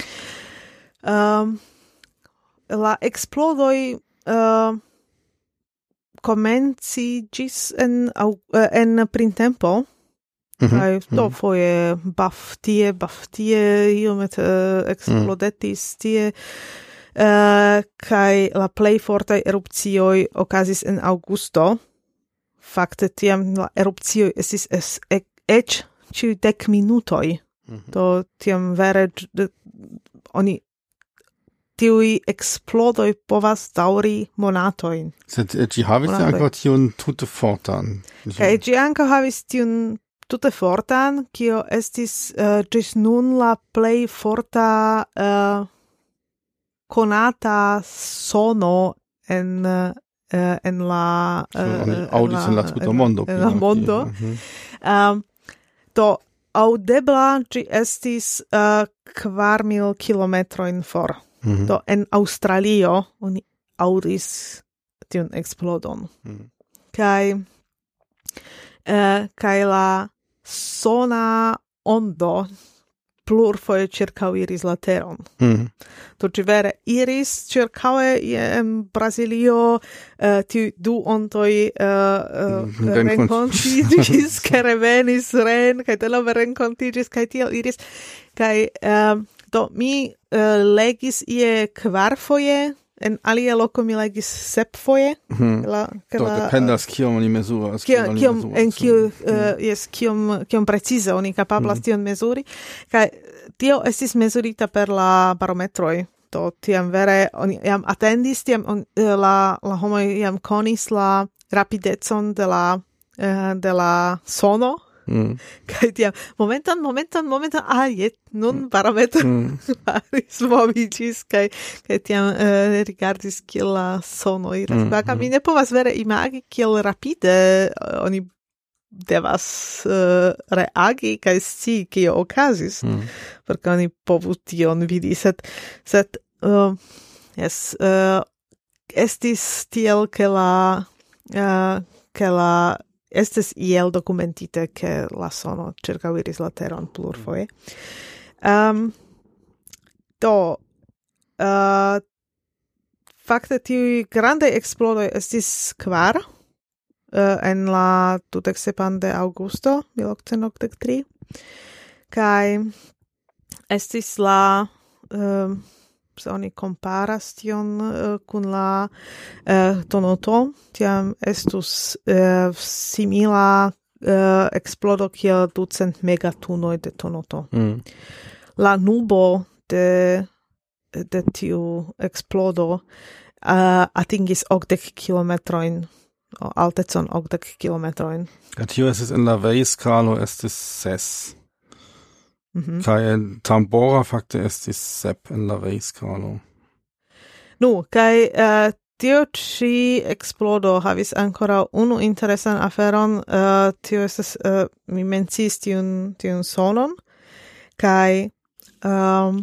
Um, la eksplodoj uh, komenci gis en uh, en printempo, mm-hmm. kaj do mm-hmm. foje baftie, baftie iomete uh, eksplodetis mm. tie, uh, kaj la plej fortaj erupcioj okazis en aŭgusto. Fakte tiam la erupcioj estis es, e, eĉ ĉiuj dek minutoj. Mm-hmm. Do tiam vere d- oni tiui explodoi povas dauri monatoin. Sed eh, gi havis ankaŭ tiun tute fortan. Kaj gi ankaŭ havis tiun tute fortan, kio estis uh, ĝis nun la plej forta uh, konata sono en uh, en la uh, audis en la tuta mondo. En la mondo. Mm-hmm. Um, do audebla ĝi estis uh, kvar mil kilometrojn for. Mm-hmm. Do en Aŭstralio oni aŭdis tiun eksplodon. Mm-hmm. Kaj uh, kaj la sona ondo plurfoje ĉirkaŭiris la teron. Mm. Do ĝi vere iris ĉirkaŭe en Brazilio, uh, tiu du ondoj uh, uh, renkontiĝis kaj revenis ren kaj denove renkontiĝis kaj tiel iris. Kaj uh, do mi uh, legis ie kvarfoje, en alia loko mi legis sepfoje. Mm-hmm. La, do la, dependas kiom oni mezuras. Kiom en kiu uh, yes, kiom kiom precize oni kapablas mm. tion mezuri. Kaj tio estis mezurita per la barometroj. Do tiam vere oni jam atendis, tiam on, la la homoj jam konis la rapidecon de la uh, de la sono. Mm. Kaj tiam momentan momentan momentan ah jet nun barometro mm. faris moviĝis kaj kaj tiam uh, rigardis kiel la sono iras. Mm. Kaj mi ne povas vere imagi kiel rapide uh, oni devas uh, reagi kaj scii kio okazis. Mm. Porque oni povus tion vidi, sed sed uh, yes, uh, estis tiel ke la uh, ke la estes iel dokumentite che la sono circauiris la teron plurfoje. Um, do, uh, fakte tiui grandei explodoi estis kvar uh, en la dudeksepan de Augusto mil okcent okdek tri, kai estis la uh, se oni comparas tion uh, kun la uh, tonoto, tiam estus uh, simila uh, explodo kiel ducent megatunoj de tonoto. Mm. La nubo de, de tiu explodo uh, atingis okdek kilometrojn, altecon okdek kilometrojn. Tio estis en la Vej-skalo estis ses. Mm-hmm. Kai en Tambora fakte estis sep en la Vej-skalo. Nu, kai uh, tio ĉi explodo havis ankoraŭ unu interesan aferon, uh, tio estas uh, mi menciis tiun tiun sonon, kai um,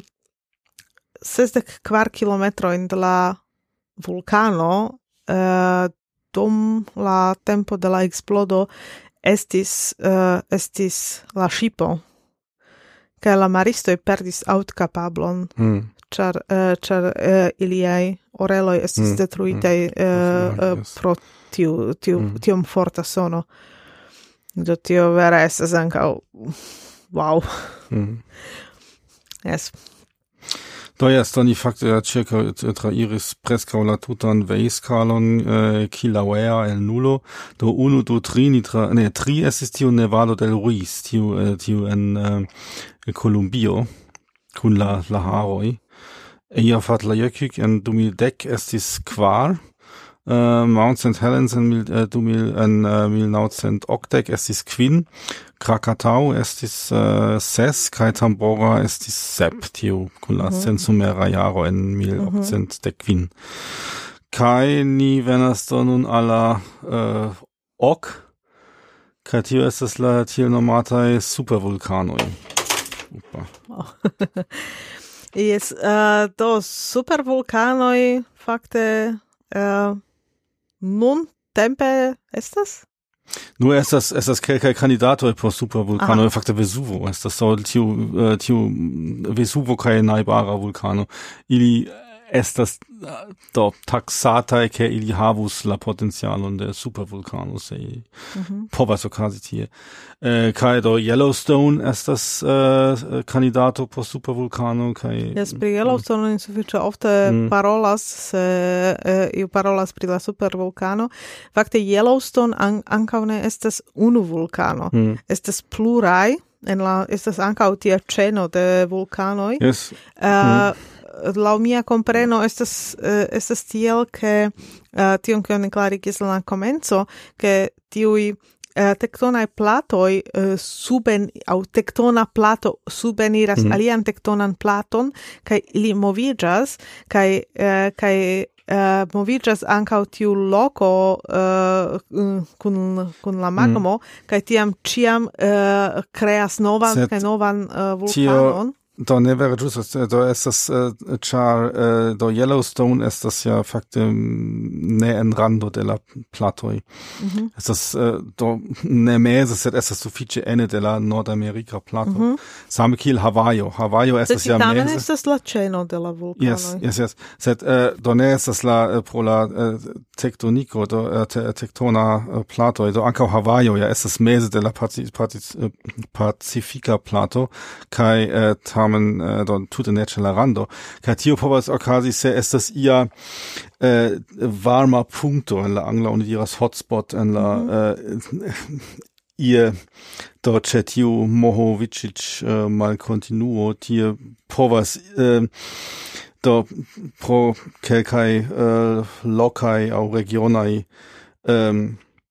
sesdek kvar kilometrojn de la vulkano uh, dum la tempo de la explodo estis uh, estis la ŝipo. Kaj la maristoj perdis aŭtkapablon, mm. ĉar uh, ĉar uh, iliaj oreloj estis mm. detruitaj mm. uh, uh, pro tiu, tiu, mm. tiom forta sono. Do tio vere estas ankaŭ wow. Mm. Yes. Do jes, oni fakte circa trairis preskaŭ la tutan Vej-skalon eh, Kilauea el nulo. Do unu, du, tri, ni tra, ne, tri estis tiu Nevado del Ruiz, tiu, eh, tiu en eh, Kolumbio, kun la, la haroj. Ia fat la jökik en du mil dek estis kvar, uh, Mount Saint Helens en, mil, uh, du mil, en uh, mil naŭcent okdek estis kvin, Krakatau estis uh, ses, kaj Tambora estis sep, tiu kun la mm-hmm. censumera jaro en mil okcent dek kvin. Kaj ni venas do nun ala uh, ok, kaj tio estas la tiel nomataj supervulkanoj. Upa. Oh. Yes, uh, do supervulkanoj fakte uh, nun tempe estas? Nu estas estas kelkaj kandidatoj por supervulkano, fakte Vesuvo estas so tiu uh, tiu Vesuvo kaj najbara vulkano. Ili estas do taxataj ke ili havus la potencialon de supervulkano, se mm-hmm. povas okazi tie. Uh, kaj do Yellowstone estas uh, kandidato por supervulkano kaj yes, pri Yellowstone mm. sufiĉe ofte mm. parolas se uh, iu parolas pri la supervulkano. Fakte Yellowstone an, ankaŭ ne estas unu vulkano, mm. estas pluraj. En la estas ankaŭ tia ĉeno de vulkanoj. Yes. Uh, mm. laŭ mia kompreno estas uh, estas tiel ke uh, tion kion ni klarigis en la komenco, ke tiuj Uh, tektonaj platoj uh, suben aŭ tektona plato subeniras mm. alian tektonan platon kaj ili moviĝas kaj uh, kaj uh, moviĝas ankaŭ tiu loko uh, kun kun la magmo mm. kaj tiam ĉiam uh, kreas novan kaj novan uh, vulkanon. Do ne vere ĝustas, do estas ĉar uh, do Yellowstone estas ja fakte ne en rando de la platoj. Mm-hmm. Estas uh, do ne meze, sed estas sufiĉe ene de la Nordamerika plato. Mm-hmm. Same kiel Havajo. Havajo estas ja meze. Tamen estas la ĉeno de la vulkanoj. Yes, yes, yes. Sed uh, do ne estas la uh, pro la uh, tektoniko, do uh, te, tektona uh, platoj, do ankaŭ Havajo ja estas meze de la Paci, Paci, uh, Pacifika plato kaj uh, tamen Uh, do tute ne ĉe la rando, kaj tio povas okazi se estas ia uh, varma punkto en la angla oni diras hotspot en la mm-hmm. uh, ie do ĉe tiu Mohovičić uh, malkontinuo tie povas uh, do pro kelkaj uh, lokaj aŭ regionaj um,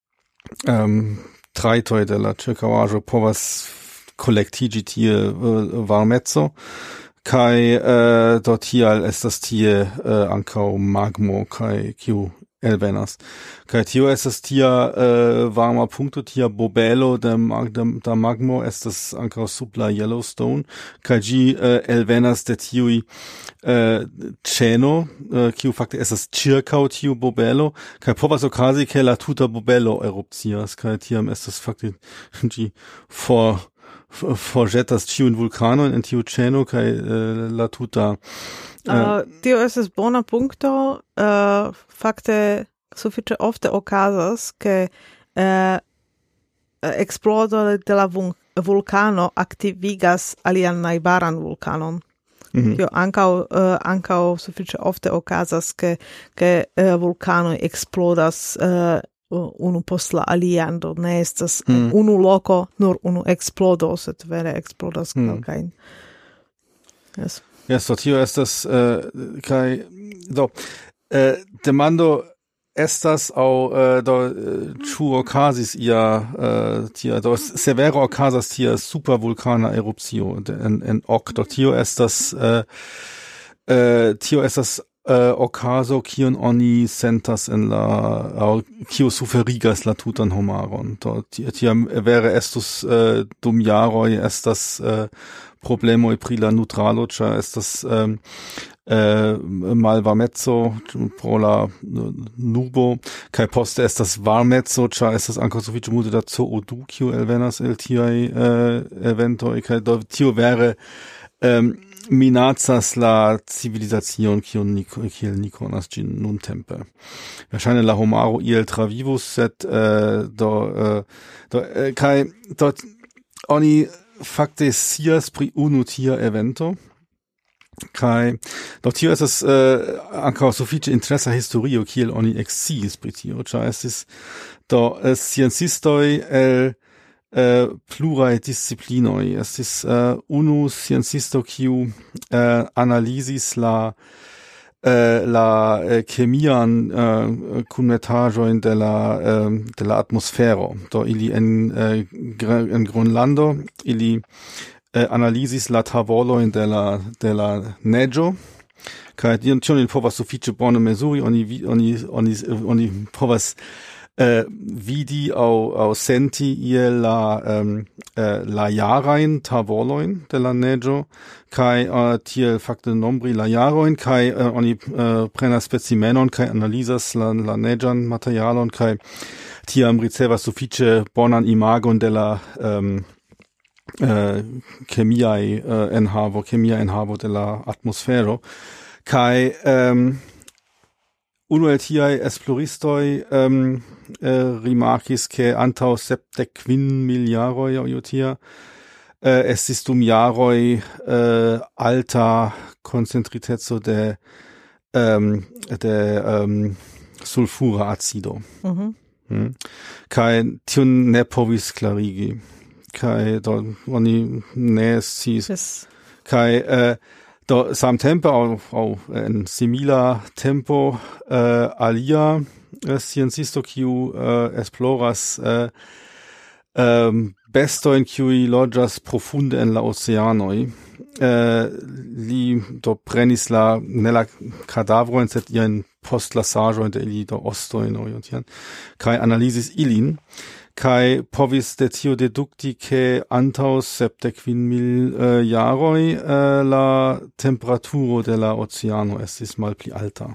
um, trajtoj de la ĉirkaŭaĵo povas collectigi tie uh, varmezzo, kai uh, dort tial estas tie uh, ancau magmo, kai kiu elvenas. Kai tio estas tia uh, varma punkto, tia bobelo de, de, de magmo estas ancau sub la Yellowstone, kai gi uh, elvenas de tiui uh, ceno, uh, kiu fakte estas circau tiu bobelo, kai povas okazi ke la tuta bobelo erupcias, kai tiam estas fakte gi for forgetas ĉiujn vulkanojn en tiu ĉeno kaj uh, la tuta uh, uh, tio estas bona punkto, uh, fakte sufiĉe ofte okazas ke uh, eksplodo de la vulkano aktivigas alian najbaran vulkanon. Mm-hmm. Tio ankaŭ uh, ankaŭ sufiĉe ofte okazas ke ke uh, vulkanoj eksplodas uh, unu post la alian, do ne estas mm. unu loko, nur unu explodo, sed vere explodas mm. kelkajn. Yes. Yes, so tio estas, uh, kai, do, uh, demando estas au, uh, do, ĉu uh, okazis ia, uh, tia, do, severo okazas tia supervulkana erupcio en, en ok, do, tio estas, uh, uh, tio estas Uh, okazo kion oni sentas en la aŭ kio suferigas la tutan homaron. Do tiam vere estus uh, dum jaroj estas uh, problemoj pri la nutralo, ĉar estas um, uh, malvarmeco pro la uh, nubo, kaj poste estas varmeco, ĉar estas ankaŭ sufiĉe multe da C O du kiu elvenas el tiaj uh, eventoj, kaj do tio vere um, minacas la civilizacion kiun ni kiel ni konas ĝin nuntempe. Verŝajne la homaro iel travivus, sed uh, do uh, do uh, kaj do oni fakte scias pri unu tia evento. Kaj do tio estas uh, ankaŭ sufiĉe interesa historio kiel oni eksciis pri tio, ĉar estis do uh, sciencistoj el Uh, pluraj disciplinoj. Estis uh, unu sciencisto kiu uh, analizis la uh, la uh, kemian uh, kunmetaĵojn de la uh, de la atmosfero. Do ili en uh, en Gronlando ili uh, analizis la tavolojn de la de la neĝo. Kaj tion oni povas sufiĉe bone mezuri, oni oni oni oni povas Uh, vidi au au senti ie la um, uh, la jarajn tavolojn de la neĝo kaj uh, tiel fakte nombri la jarojn kaj uh, oni uh, prenas specimenon kaj analizas la la neĝan materialon kaj tiam ricevas sufiĉe bonan imagon de la um, uh, kemiaj uh, enhavo kemia enhavo de la atmosfero kaj um, unu el tiaj esploristoj um, uh, rimarkis ke antaŭ sepdek kvin mil jaroj aŭ io tia uh, estis dum jaroj uh, alta koncentriteco de um, de um, sulfura acido. Mm-hmm. Mm. Kaj tion ne povis klarigi. Kaj do oni ne sciis. Yes. Kaj uh, do samtempe au au en simila tempo uh, alia uh, sciencisto kiu uh, esploras uh, um, bestoin kiui loĝas profunde en la oceanoj. Uh, li do prenis la ne la cadavroin sed ian postlasaĵojn de ili do ostojnoj und tian kaj analizis ilin kaj povis de tio dedukti ke antaŭ sepdekvin mil uh, jaroj uh, la temperaturo de la oceano estis malpli alta.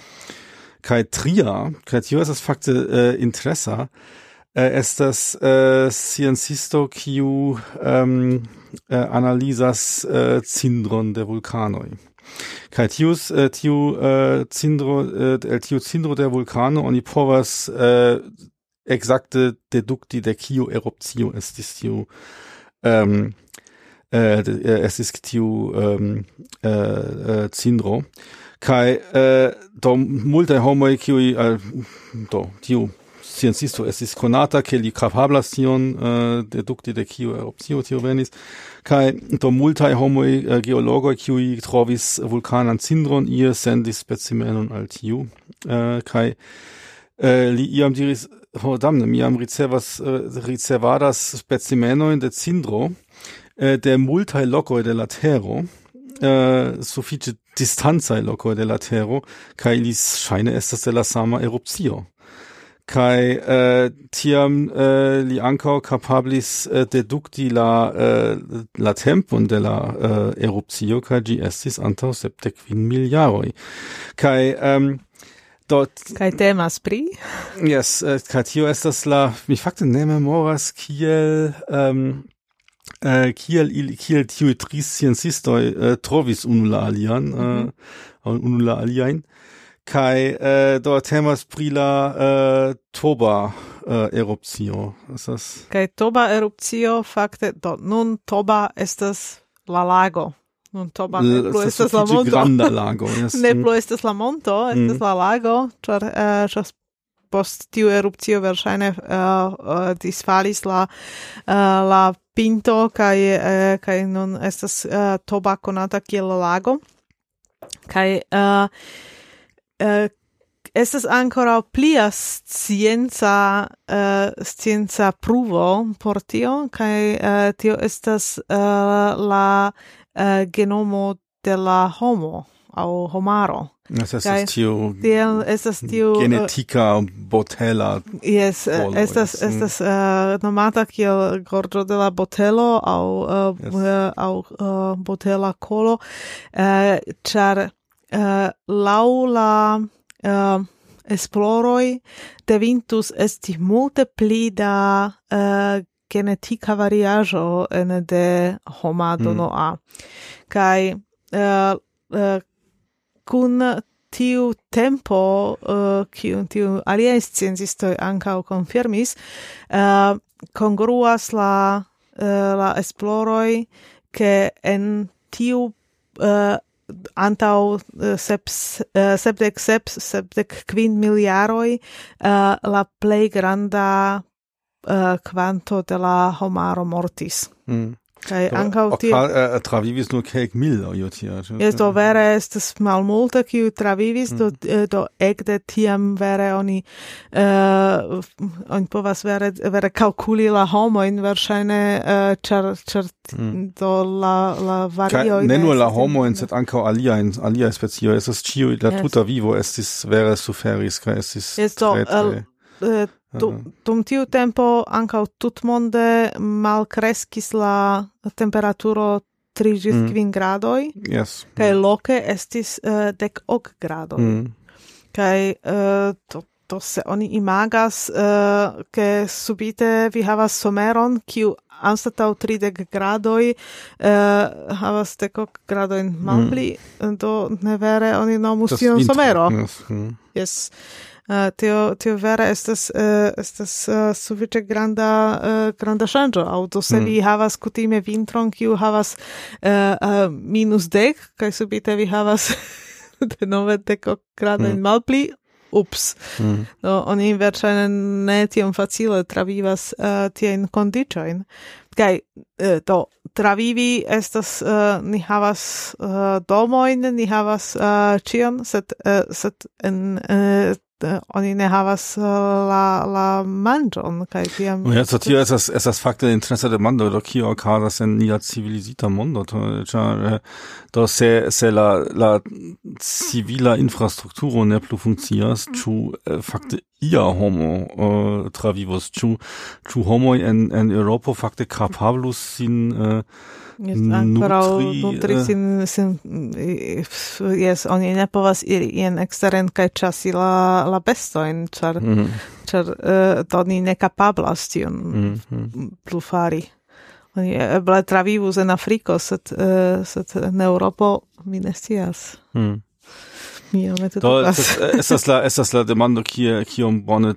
Kaj tria, kaj tio estas fakte uh, interesa, uh, estas uh, sciencisto kiu um, uh, analizas uh, cindron de vulkanoj. Kaj tius uh, tiu uh, cindro uh, el tiu cindro de vulkano oni povas uh, exacte dedukti de kiu erupcio estis tiu um, uh, de, uh, estis tiu um, uh, uh, cindro. Kai uh, do multe homoj kiuj uh, do tiu sciencisto estis konata ke li kapablas tion uh, dedukti de kiu erupcio tio venis. Kai do multaj homoj uh, geologoj kiuj trovis vulkanan cindron ie sendis specimenon al tiu. Uh, kai uh, li iam diris: "Oh damne, mi jam ricevas uh, ricevadas specimenojn de cindro uh, de multaj lokoj de la tero." Uh, sufiĉe distancaj lokoj de la tero, kaj ili ŝajne estas de la sama erupcio. Kaj uh, tiam uh, li ankaŭ kapablis uh, dedukti la uh, la tempon de la uh, erupcio, kaj ĝi estis antaŭ sepdekvin mil jaroj. Kaj um, dort Kaj temas pri? Yes, uh, kaj tio estas la, mi fakte ne memoras kiel um, Uh, kiel il kiel tiu tri sciencistoj uh, trovis unu la alian mm-hmm. uh, unu la aliajn kaj uh, do temas pri la uh, Toba uh, erupcio. Estas Kaj Toba erupcio fakte do nun Toba estas la lago. Nun Toba ne plu estas la monto. Granda lago. Yes. Ne plu estas la monto, estas mm. la lago, ĉar uh, post tiu erupcio verŝajne uh, uh, disfalis la uh, la pinto kaj uh, kaj nun estas uh, Toba konata kiel lago. Kaj uh, uh, estas ankoraŭ plia scienca uh, scienca pruvo por tio, kaj uh, tio estas uh, la uh, genomo de la homo aŭ homaro. Estas tiu tiel estas tiu genetika botela. Yes, uh, estas estas uh, nomata kiel gorĝo de la botelo aŭ uh, yes. uh, aŭ uh, botela kolo, uh, ĉar uh, laŭ la uh, esploroj devintus esti multe pli da uh, genetika variaĵo ene de homa dono A. Kaj uh, uh, kun tiu tempo uh, kiu tiu aliaj sciencistoj ankaŭ konfirmis, uh, kongruas la uh, la esploroj ke en tiu uh, antaŭ uh, seps, uh, sepdek sep, sepdek kvin mil jaroj uh, la plej granda uh, kvanto de la homaro mortis. Mm. Kaj ankaŭ tio uh, travivis nur kelk mil io tia. Jes, do vere estas malmulte kiu travivis, mm. do, do ekde tiam vere oni uh, oni povas vere vere kalkuli la homojn verŝajne uh, ĉar ĉar mm. do la la varioj. Ne nur la homojn, sed ankaŭ aliajn aliaj specioj, estas ĉiuj la yes. tuta vivo estis vere suferis kaj estis yes, do, tre, tre, uh, Dum, dum tiu tempo ankaŭ tutmonde malkreskis la temperaturo tri ĝis kvin gradoj. Yes. Kaj loke estis uh, dek ok gradoj. Mm. Kaj uh, to, to se oni imagas uh, ke subite vi havas someron kiu anstataŭ tridek gradoj uh, havas dek ok gradojn malpli, mm. do ne vere oni nomus tion somero. Yes. Mm. Yes. Uh, tio tio vere estas uh, estas uh, sufiĉe granda uh, granda ŝanĝo. Aŭ do se mm. vi havas kutime vintron kiu havas uh, uh, minus dek kaj subite vi havas denove dek ok gradojn mm. malpli, ups. Mm. Do, oni verŝajne ne tiom facile travivas uh, tiajn kondiĉojn. Kaj uh, do travivi estas uh, ni havas uh, domojn, ni havas uh, ĉion, sed uh, sed en uh, oni ne havas uh, la la manĝon kaj tiam. Ja, so tio estas estas fakte interesa demando, do kio okazas en nia civilizita mondo, ĉar do se se la la civila infrastrukturo ne plu funkcias, ĉu fakte ia homo uh, travivos, ĉu ĉu homoj en en Eŭropo fakte kapablus sin uh, nutri, nutri sin, sin yes, oni ne povas iri ien eksteren kaj ĉasi la, la bestojn, ĉar mm. ĉar uh, to ni ne kapablas tion mm. plu fari. Oni eble travivus en Afriko, sed, uh, sed en Eŭropo mi ne scias. Mm. Do, estas la estas la demando kie kiom bone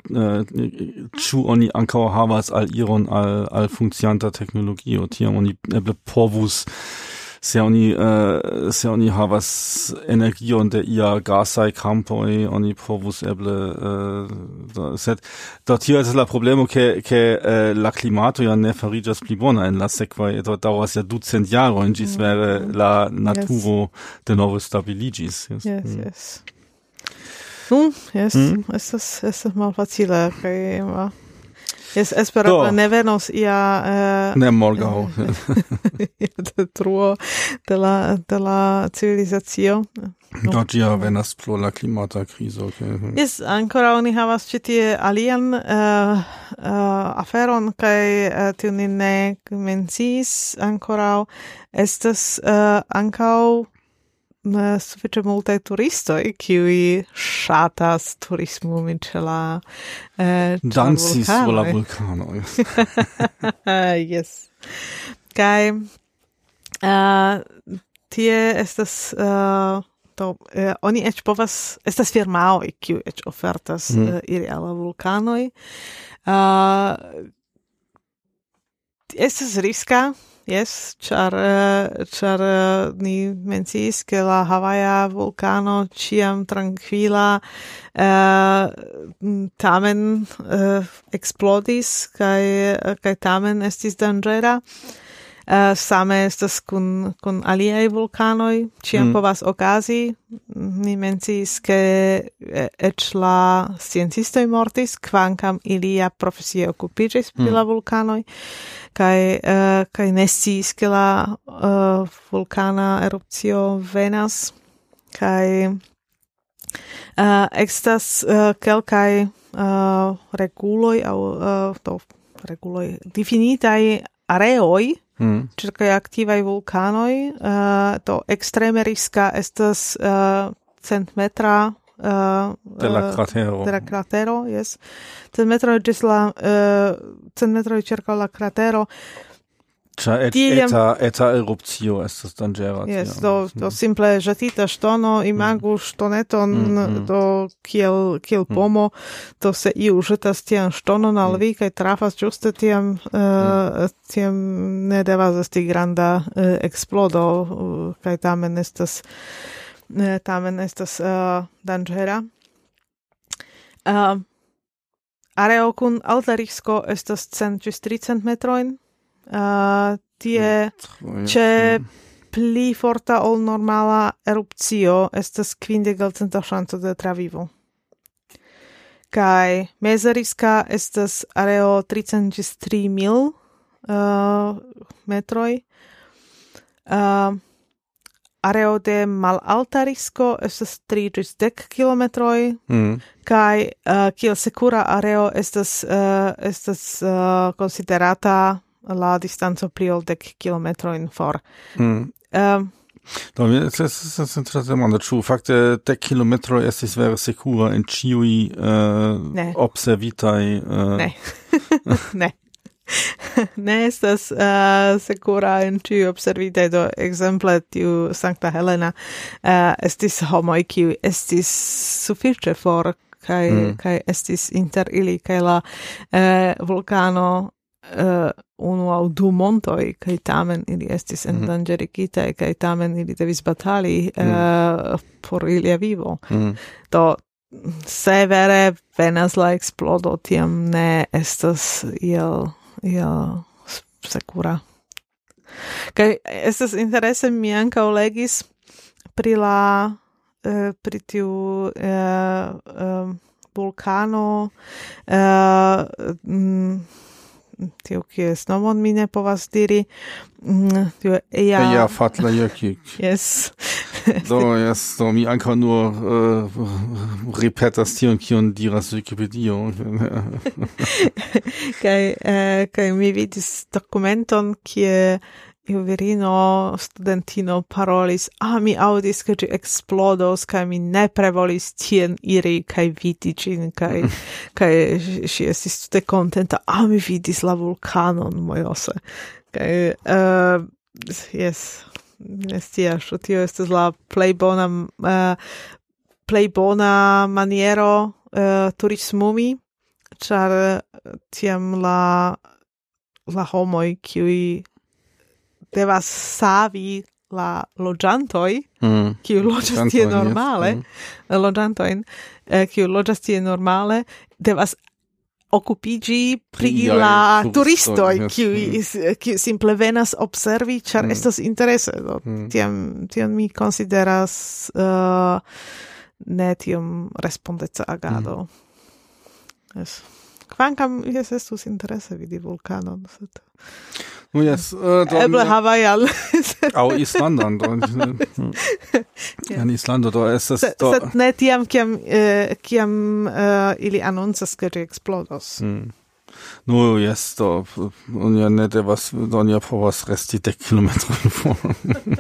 ĉu oni ankaŭ havas al iron al al funkcianta teknologio, tiam oni eble povus se oni uh, se oni havas energion de ia gasaj kampoj, oni povus eble uh, do, sed do tio estas la problemo ke ke uh, la klimato ja ne fariĝas pli bona en la sekvaj, do daŭras ja ducent jarojn ĝis mm. vere la naturo yes. denove stabiliĝis. Yes, yes. Mm. yes. Nu, yes, mm. estas estas malfacile kaj uh, yes, espereble ne venos ia uh, ne morgaŭ detruo de la de la civilizacio. No. Do ĝia venas pro la klimata krizo. Okay. Yes, ankoraŭ ni havas ĉi tie alian uh, uh, aferon kaj uh, tiu ni ne menciis ankoraŭ estas uh, ankaŭ uh, sufiĉe multaj turistoj kiuj ŝatas turismumi ĉe la uh, dancis sur la vulkanoj. Yes. Kaj uh, tie estas uh, to eh, oni eĉ povas estas firmaoj kiuj eĉ ofertas mm. uh, iri al la vulkanoj. Uh, estas riska, yes, ĉar uh, ĉar uh, ni menciis ke la Havaja vulkano ĉiam trankvila uh, tamen uh, eksplodis kaj kaj tamen estis danĝera. Uh, same estas kun kun aliaj vulkanoj, ĉiam mm. povas okazi. Mi menciis ke eĉ la sciencistoj mortis, kvankam ilia profesie okupiĝis pri mm. la vulkanoj, kaj uh, kaj ne sciis ke la uh, vulkana erupcio venas, kaj uh, estas uh, kelkaj uh, reguloj aŭ uh, to reguloj difinitaj areoj Mm. Circa aktivaj vulkanoj, uh, to ekstreme riska estas uh, cent metra uh, de la kratero. De la kratero, yes. Cent metroj ĝis la uh, cent metroj ĉirkaŭ la kratero. Ĉar et, eta eta erupcio estas danĝera. Yes, do, do simple ĵetita ŝtono, imagu mm. ŝtoneton mm. do kiel kiel pomo, do se iu ĵetas tian ŝtonon al vi kaj trafas ĝuste tiam uh, tiam ne devas esti granda uh, eksplodo uh, kaj tamen estas uh, tamen estas uh, danĝera. Uh, areo kun alta risko estas cent ĝis tricent metrojn. Uh, tie ĉe pli forta ol normala erupcio estas kvindek ŝanco de travivo. Kaj meza riska estas areo tricent ĝis tri mil uh, metroj. Uh, areo de malalta risko estas tri ĝis dek kilometroj. Mm. Kaj uh, kiel sekura areo estas uh, estas uh, konsiderata la distanco pli ol dek kilometrojn for. Mm. Um, Do, es es interesa demando, ĉu fakte dek kilometroj estis vere sekura en ĉiuj uh, observitaj uh... Ne. Ne. Ne estas uh, sekura en ĉiuj observitaj, do ekzemple tiu Sankta Helena uh, estis homoj kiuj estis sufiĉe for kaj mm. kaj estis inter ili kaj la uh, vulkano uh, unu aŭ du montoj, kaj tamen ili estis mm. endanĝerigitaj, kaj tamen ili devis batali mm. uh, por ilia vivo. Mm. Do se vere venas la explodo, tiam ne estas iel, iel secura. Kaj estas interese, mi ankaŭ legis pri la eh, pri tiu eh, eh, vulkano eh, mm, tiu kies nomon mi ne povas diri, mm, tiu Eja Eyjafjallajökull. Yes. Do, yes, do mi ankaŭ nur uh, ripetas tion kion diras Wikipedio. Kaj eh, kaj mi vidis dokumenton kie iu virino studentino parolis, ah, mi audis che ci explodos, kai mi nepre volis tien iri, kai vidi cin, kai, kai si estis tute contenta, ah, mi vidis la vulkanon, mojose. Kai, uh, yes, ne scias, tio estes la plej bona, uh, plej bona maniero uh, turismumi, char tiam la, la homoj, kiuj devas savi la loĝantoj, Mm. kiu loĝas tie normale, yes. mm. loĝantojn, eh, kiu loĝas tie normale, devas okupiĝi pri Pri la iaj turistoj, turistoj, kiu yes. kiu simple venas observi, ĉar Mm. estas interese. Do, Mm. tiam, tiam mi konsideras uh, ne tiom respondeca agado. Mm. Yes. Kvankam jes estus interese vidi vulkanon, sed No, yes, uh, do, eble Havajan. Au Islandan, do, en Islando, do, estas, Sed, do, sed ne tiam, kiam, eh, kiam uh, ili anoncas, ke ĝi eksplodos. mm. No, yes, do, oni ja ne devas, do, oni ja povas resti dek kilometrojn for.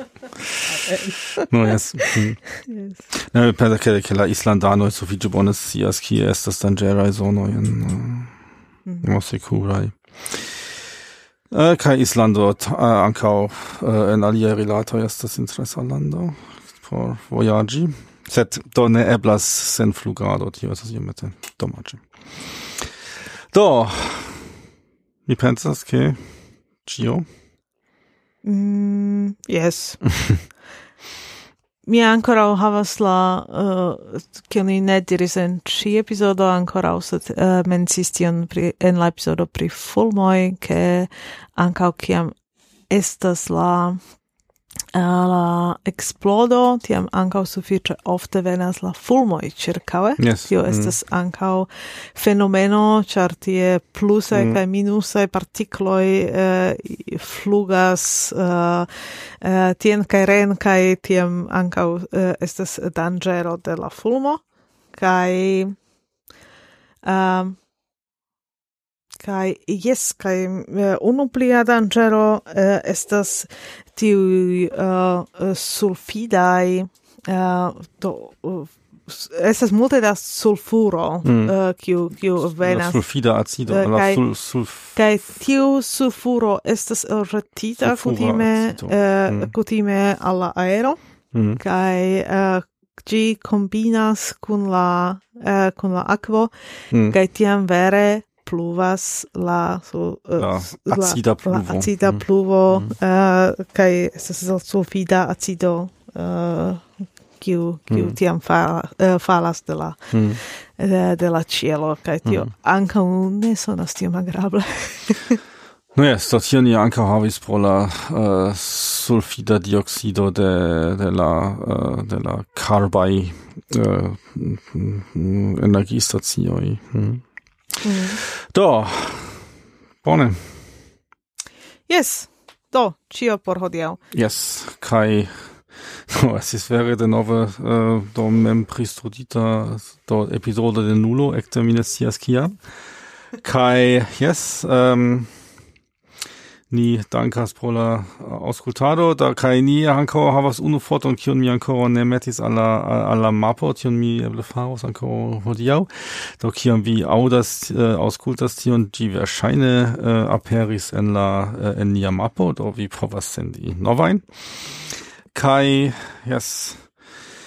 No, yes. Mm. Yes. Ne, per che, che la Islandanoj sufiĉe bone scias, kie estas danĝeraj zonoj en uh, mm. sekuraj. Uh, kai Islando uh, ankaŭ uh, en aliaj rilatoj estas interesa lando por vojaĝi, sed do ne eblas sen flugado, tio estas iomete domaĝe. Do, mi pensas ke ĉio. Mm, yes. Mi ancora havas la, uh, kion ni ne diris en ĉi epizodo ancora, sed uh, mencis tion pri, en la epizodo pri fulmoj, ke ankaŭ kiam estas la uh, la explodo, tiam ankaŭ sufiĉe ofte venas la fulmoj ĉirkaŭe. Yes. Tio estas mm. ankaŭ fenomeno, ĉar tie plusaj mm. kaj minusaj partikloj uh, flugas uh, uh, tien kaj ren, kaj tiam ankaŭ uh, estas danĝero de la fulmo. Kaj um, Kai yes, kai uh, unu plia danĝero uh, estas tiu uh, sulfidaj uh, do uh, estas multe da sulfuro mm. uh, kiu kiu venas. La sulfida acido, uh, la sul, sulf... Kai tiu sulfuro estas retita kutime uh, mm. kutime alla aero. Mm. Kai uh, ĝi kombinas kun la uh, kun la akvo, mm. kai tiam vere pluvas la, so, uh, la acida pluvo, la acida pluvo mm. uh, kaj estas la sulfida acido uh, kiu kiu mm. tiam fala, uh, falas de la mm. de, de la cielo kaj tio mm. ankaŭ ne sonas tiom agrable. No yes, do tio ni ankaŭ havis pro la uh, sulfida dioxido de de la uh, de la karbaj uh, energistacioj. Mm. Mm. Do, bone. Yes, do, cio por hodiaŭ. Yes, kai no, es ist vere de nove uh, do mem pristudita do epizodo de nulo ekde mi ne scias kia. Kai, yes, um, ni dankas pro la auskultado, da kai ni ankaŭ havas unu foton kiun mi ankoraŭ ne metis al la al la mapo, tion mi eble faros ankoraŭ hodiaŭ. Do kiam vi aŭdas uh, aŭskultas tion, ĝi verŝajne uh, aperis en la uh, en nia mapo, do vi povas sendi novajn. Kai, yes,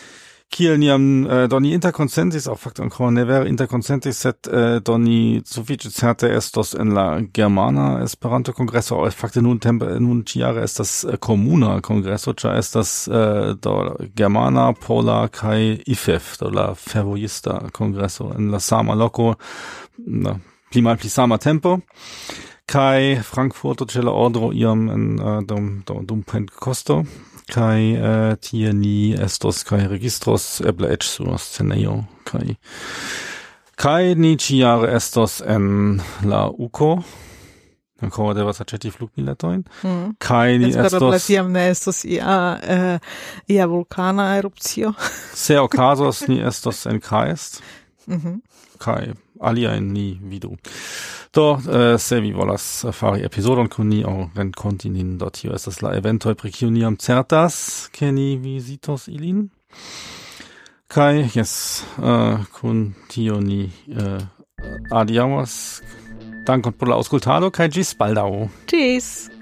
Kiel niam äh, doni interconsentis, auch faktor ancora ne vere interconsentis, sed äh, doni suffice certe estos en la Germana Esperanto Kongreso, aŭ fakte nun tempe nun ĉiare estas äh, Komuna Kongreso, ĉar estas äh, do Germana, Pola kaj I F E F, do la Fervojista Kongreso en la sama loko, na, pli mal pli sama tempo. Kaj Frankfurto ĉe la ordro iam en uh, dum, dum, dum Pentekosto. Kai uh, tie ni estos kai registros eble eĉ sur scenejo kai kai ni ĉiare estos en la uko ancora devas aĉeti flugbiletojn mm. kai ni Espereble estos tiam ne estos ia uh, ia vulkana erupcio. se okazos ni estos en Kreist Mhm. kai aliajn ni vidu. Do, uh, se vi volas fari episodon kun ni aŭ renkonti nin, do tio estas la eventoj pri kiu ni jam certas, ke ni vizitos ilin. Kaj jes, uh, kun tio ni uh, adiaŭas. Dankon por la aŭskultado kaj ĝis baldaŭ. Tschüss.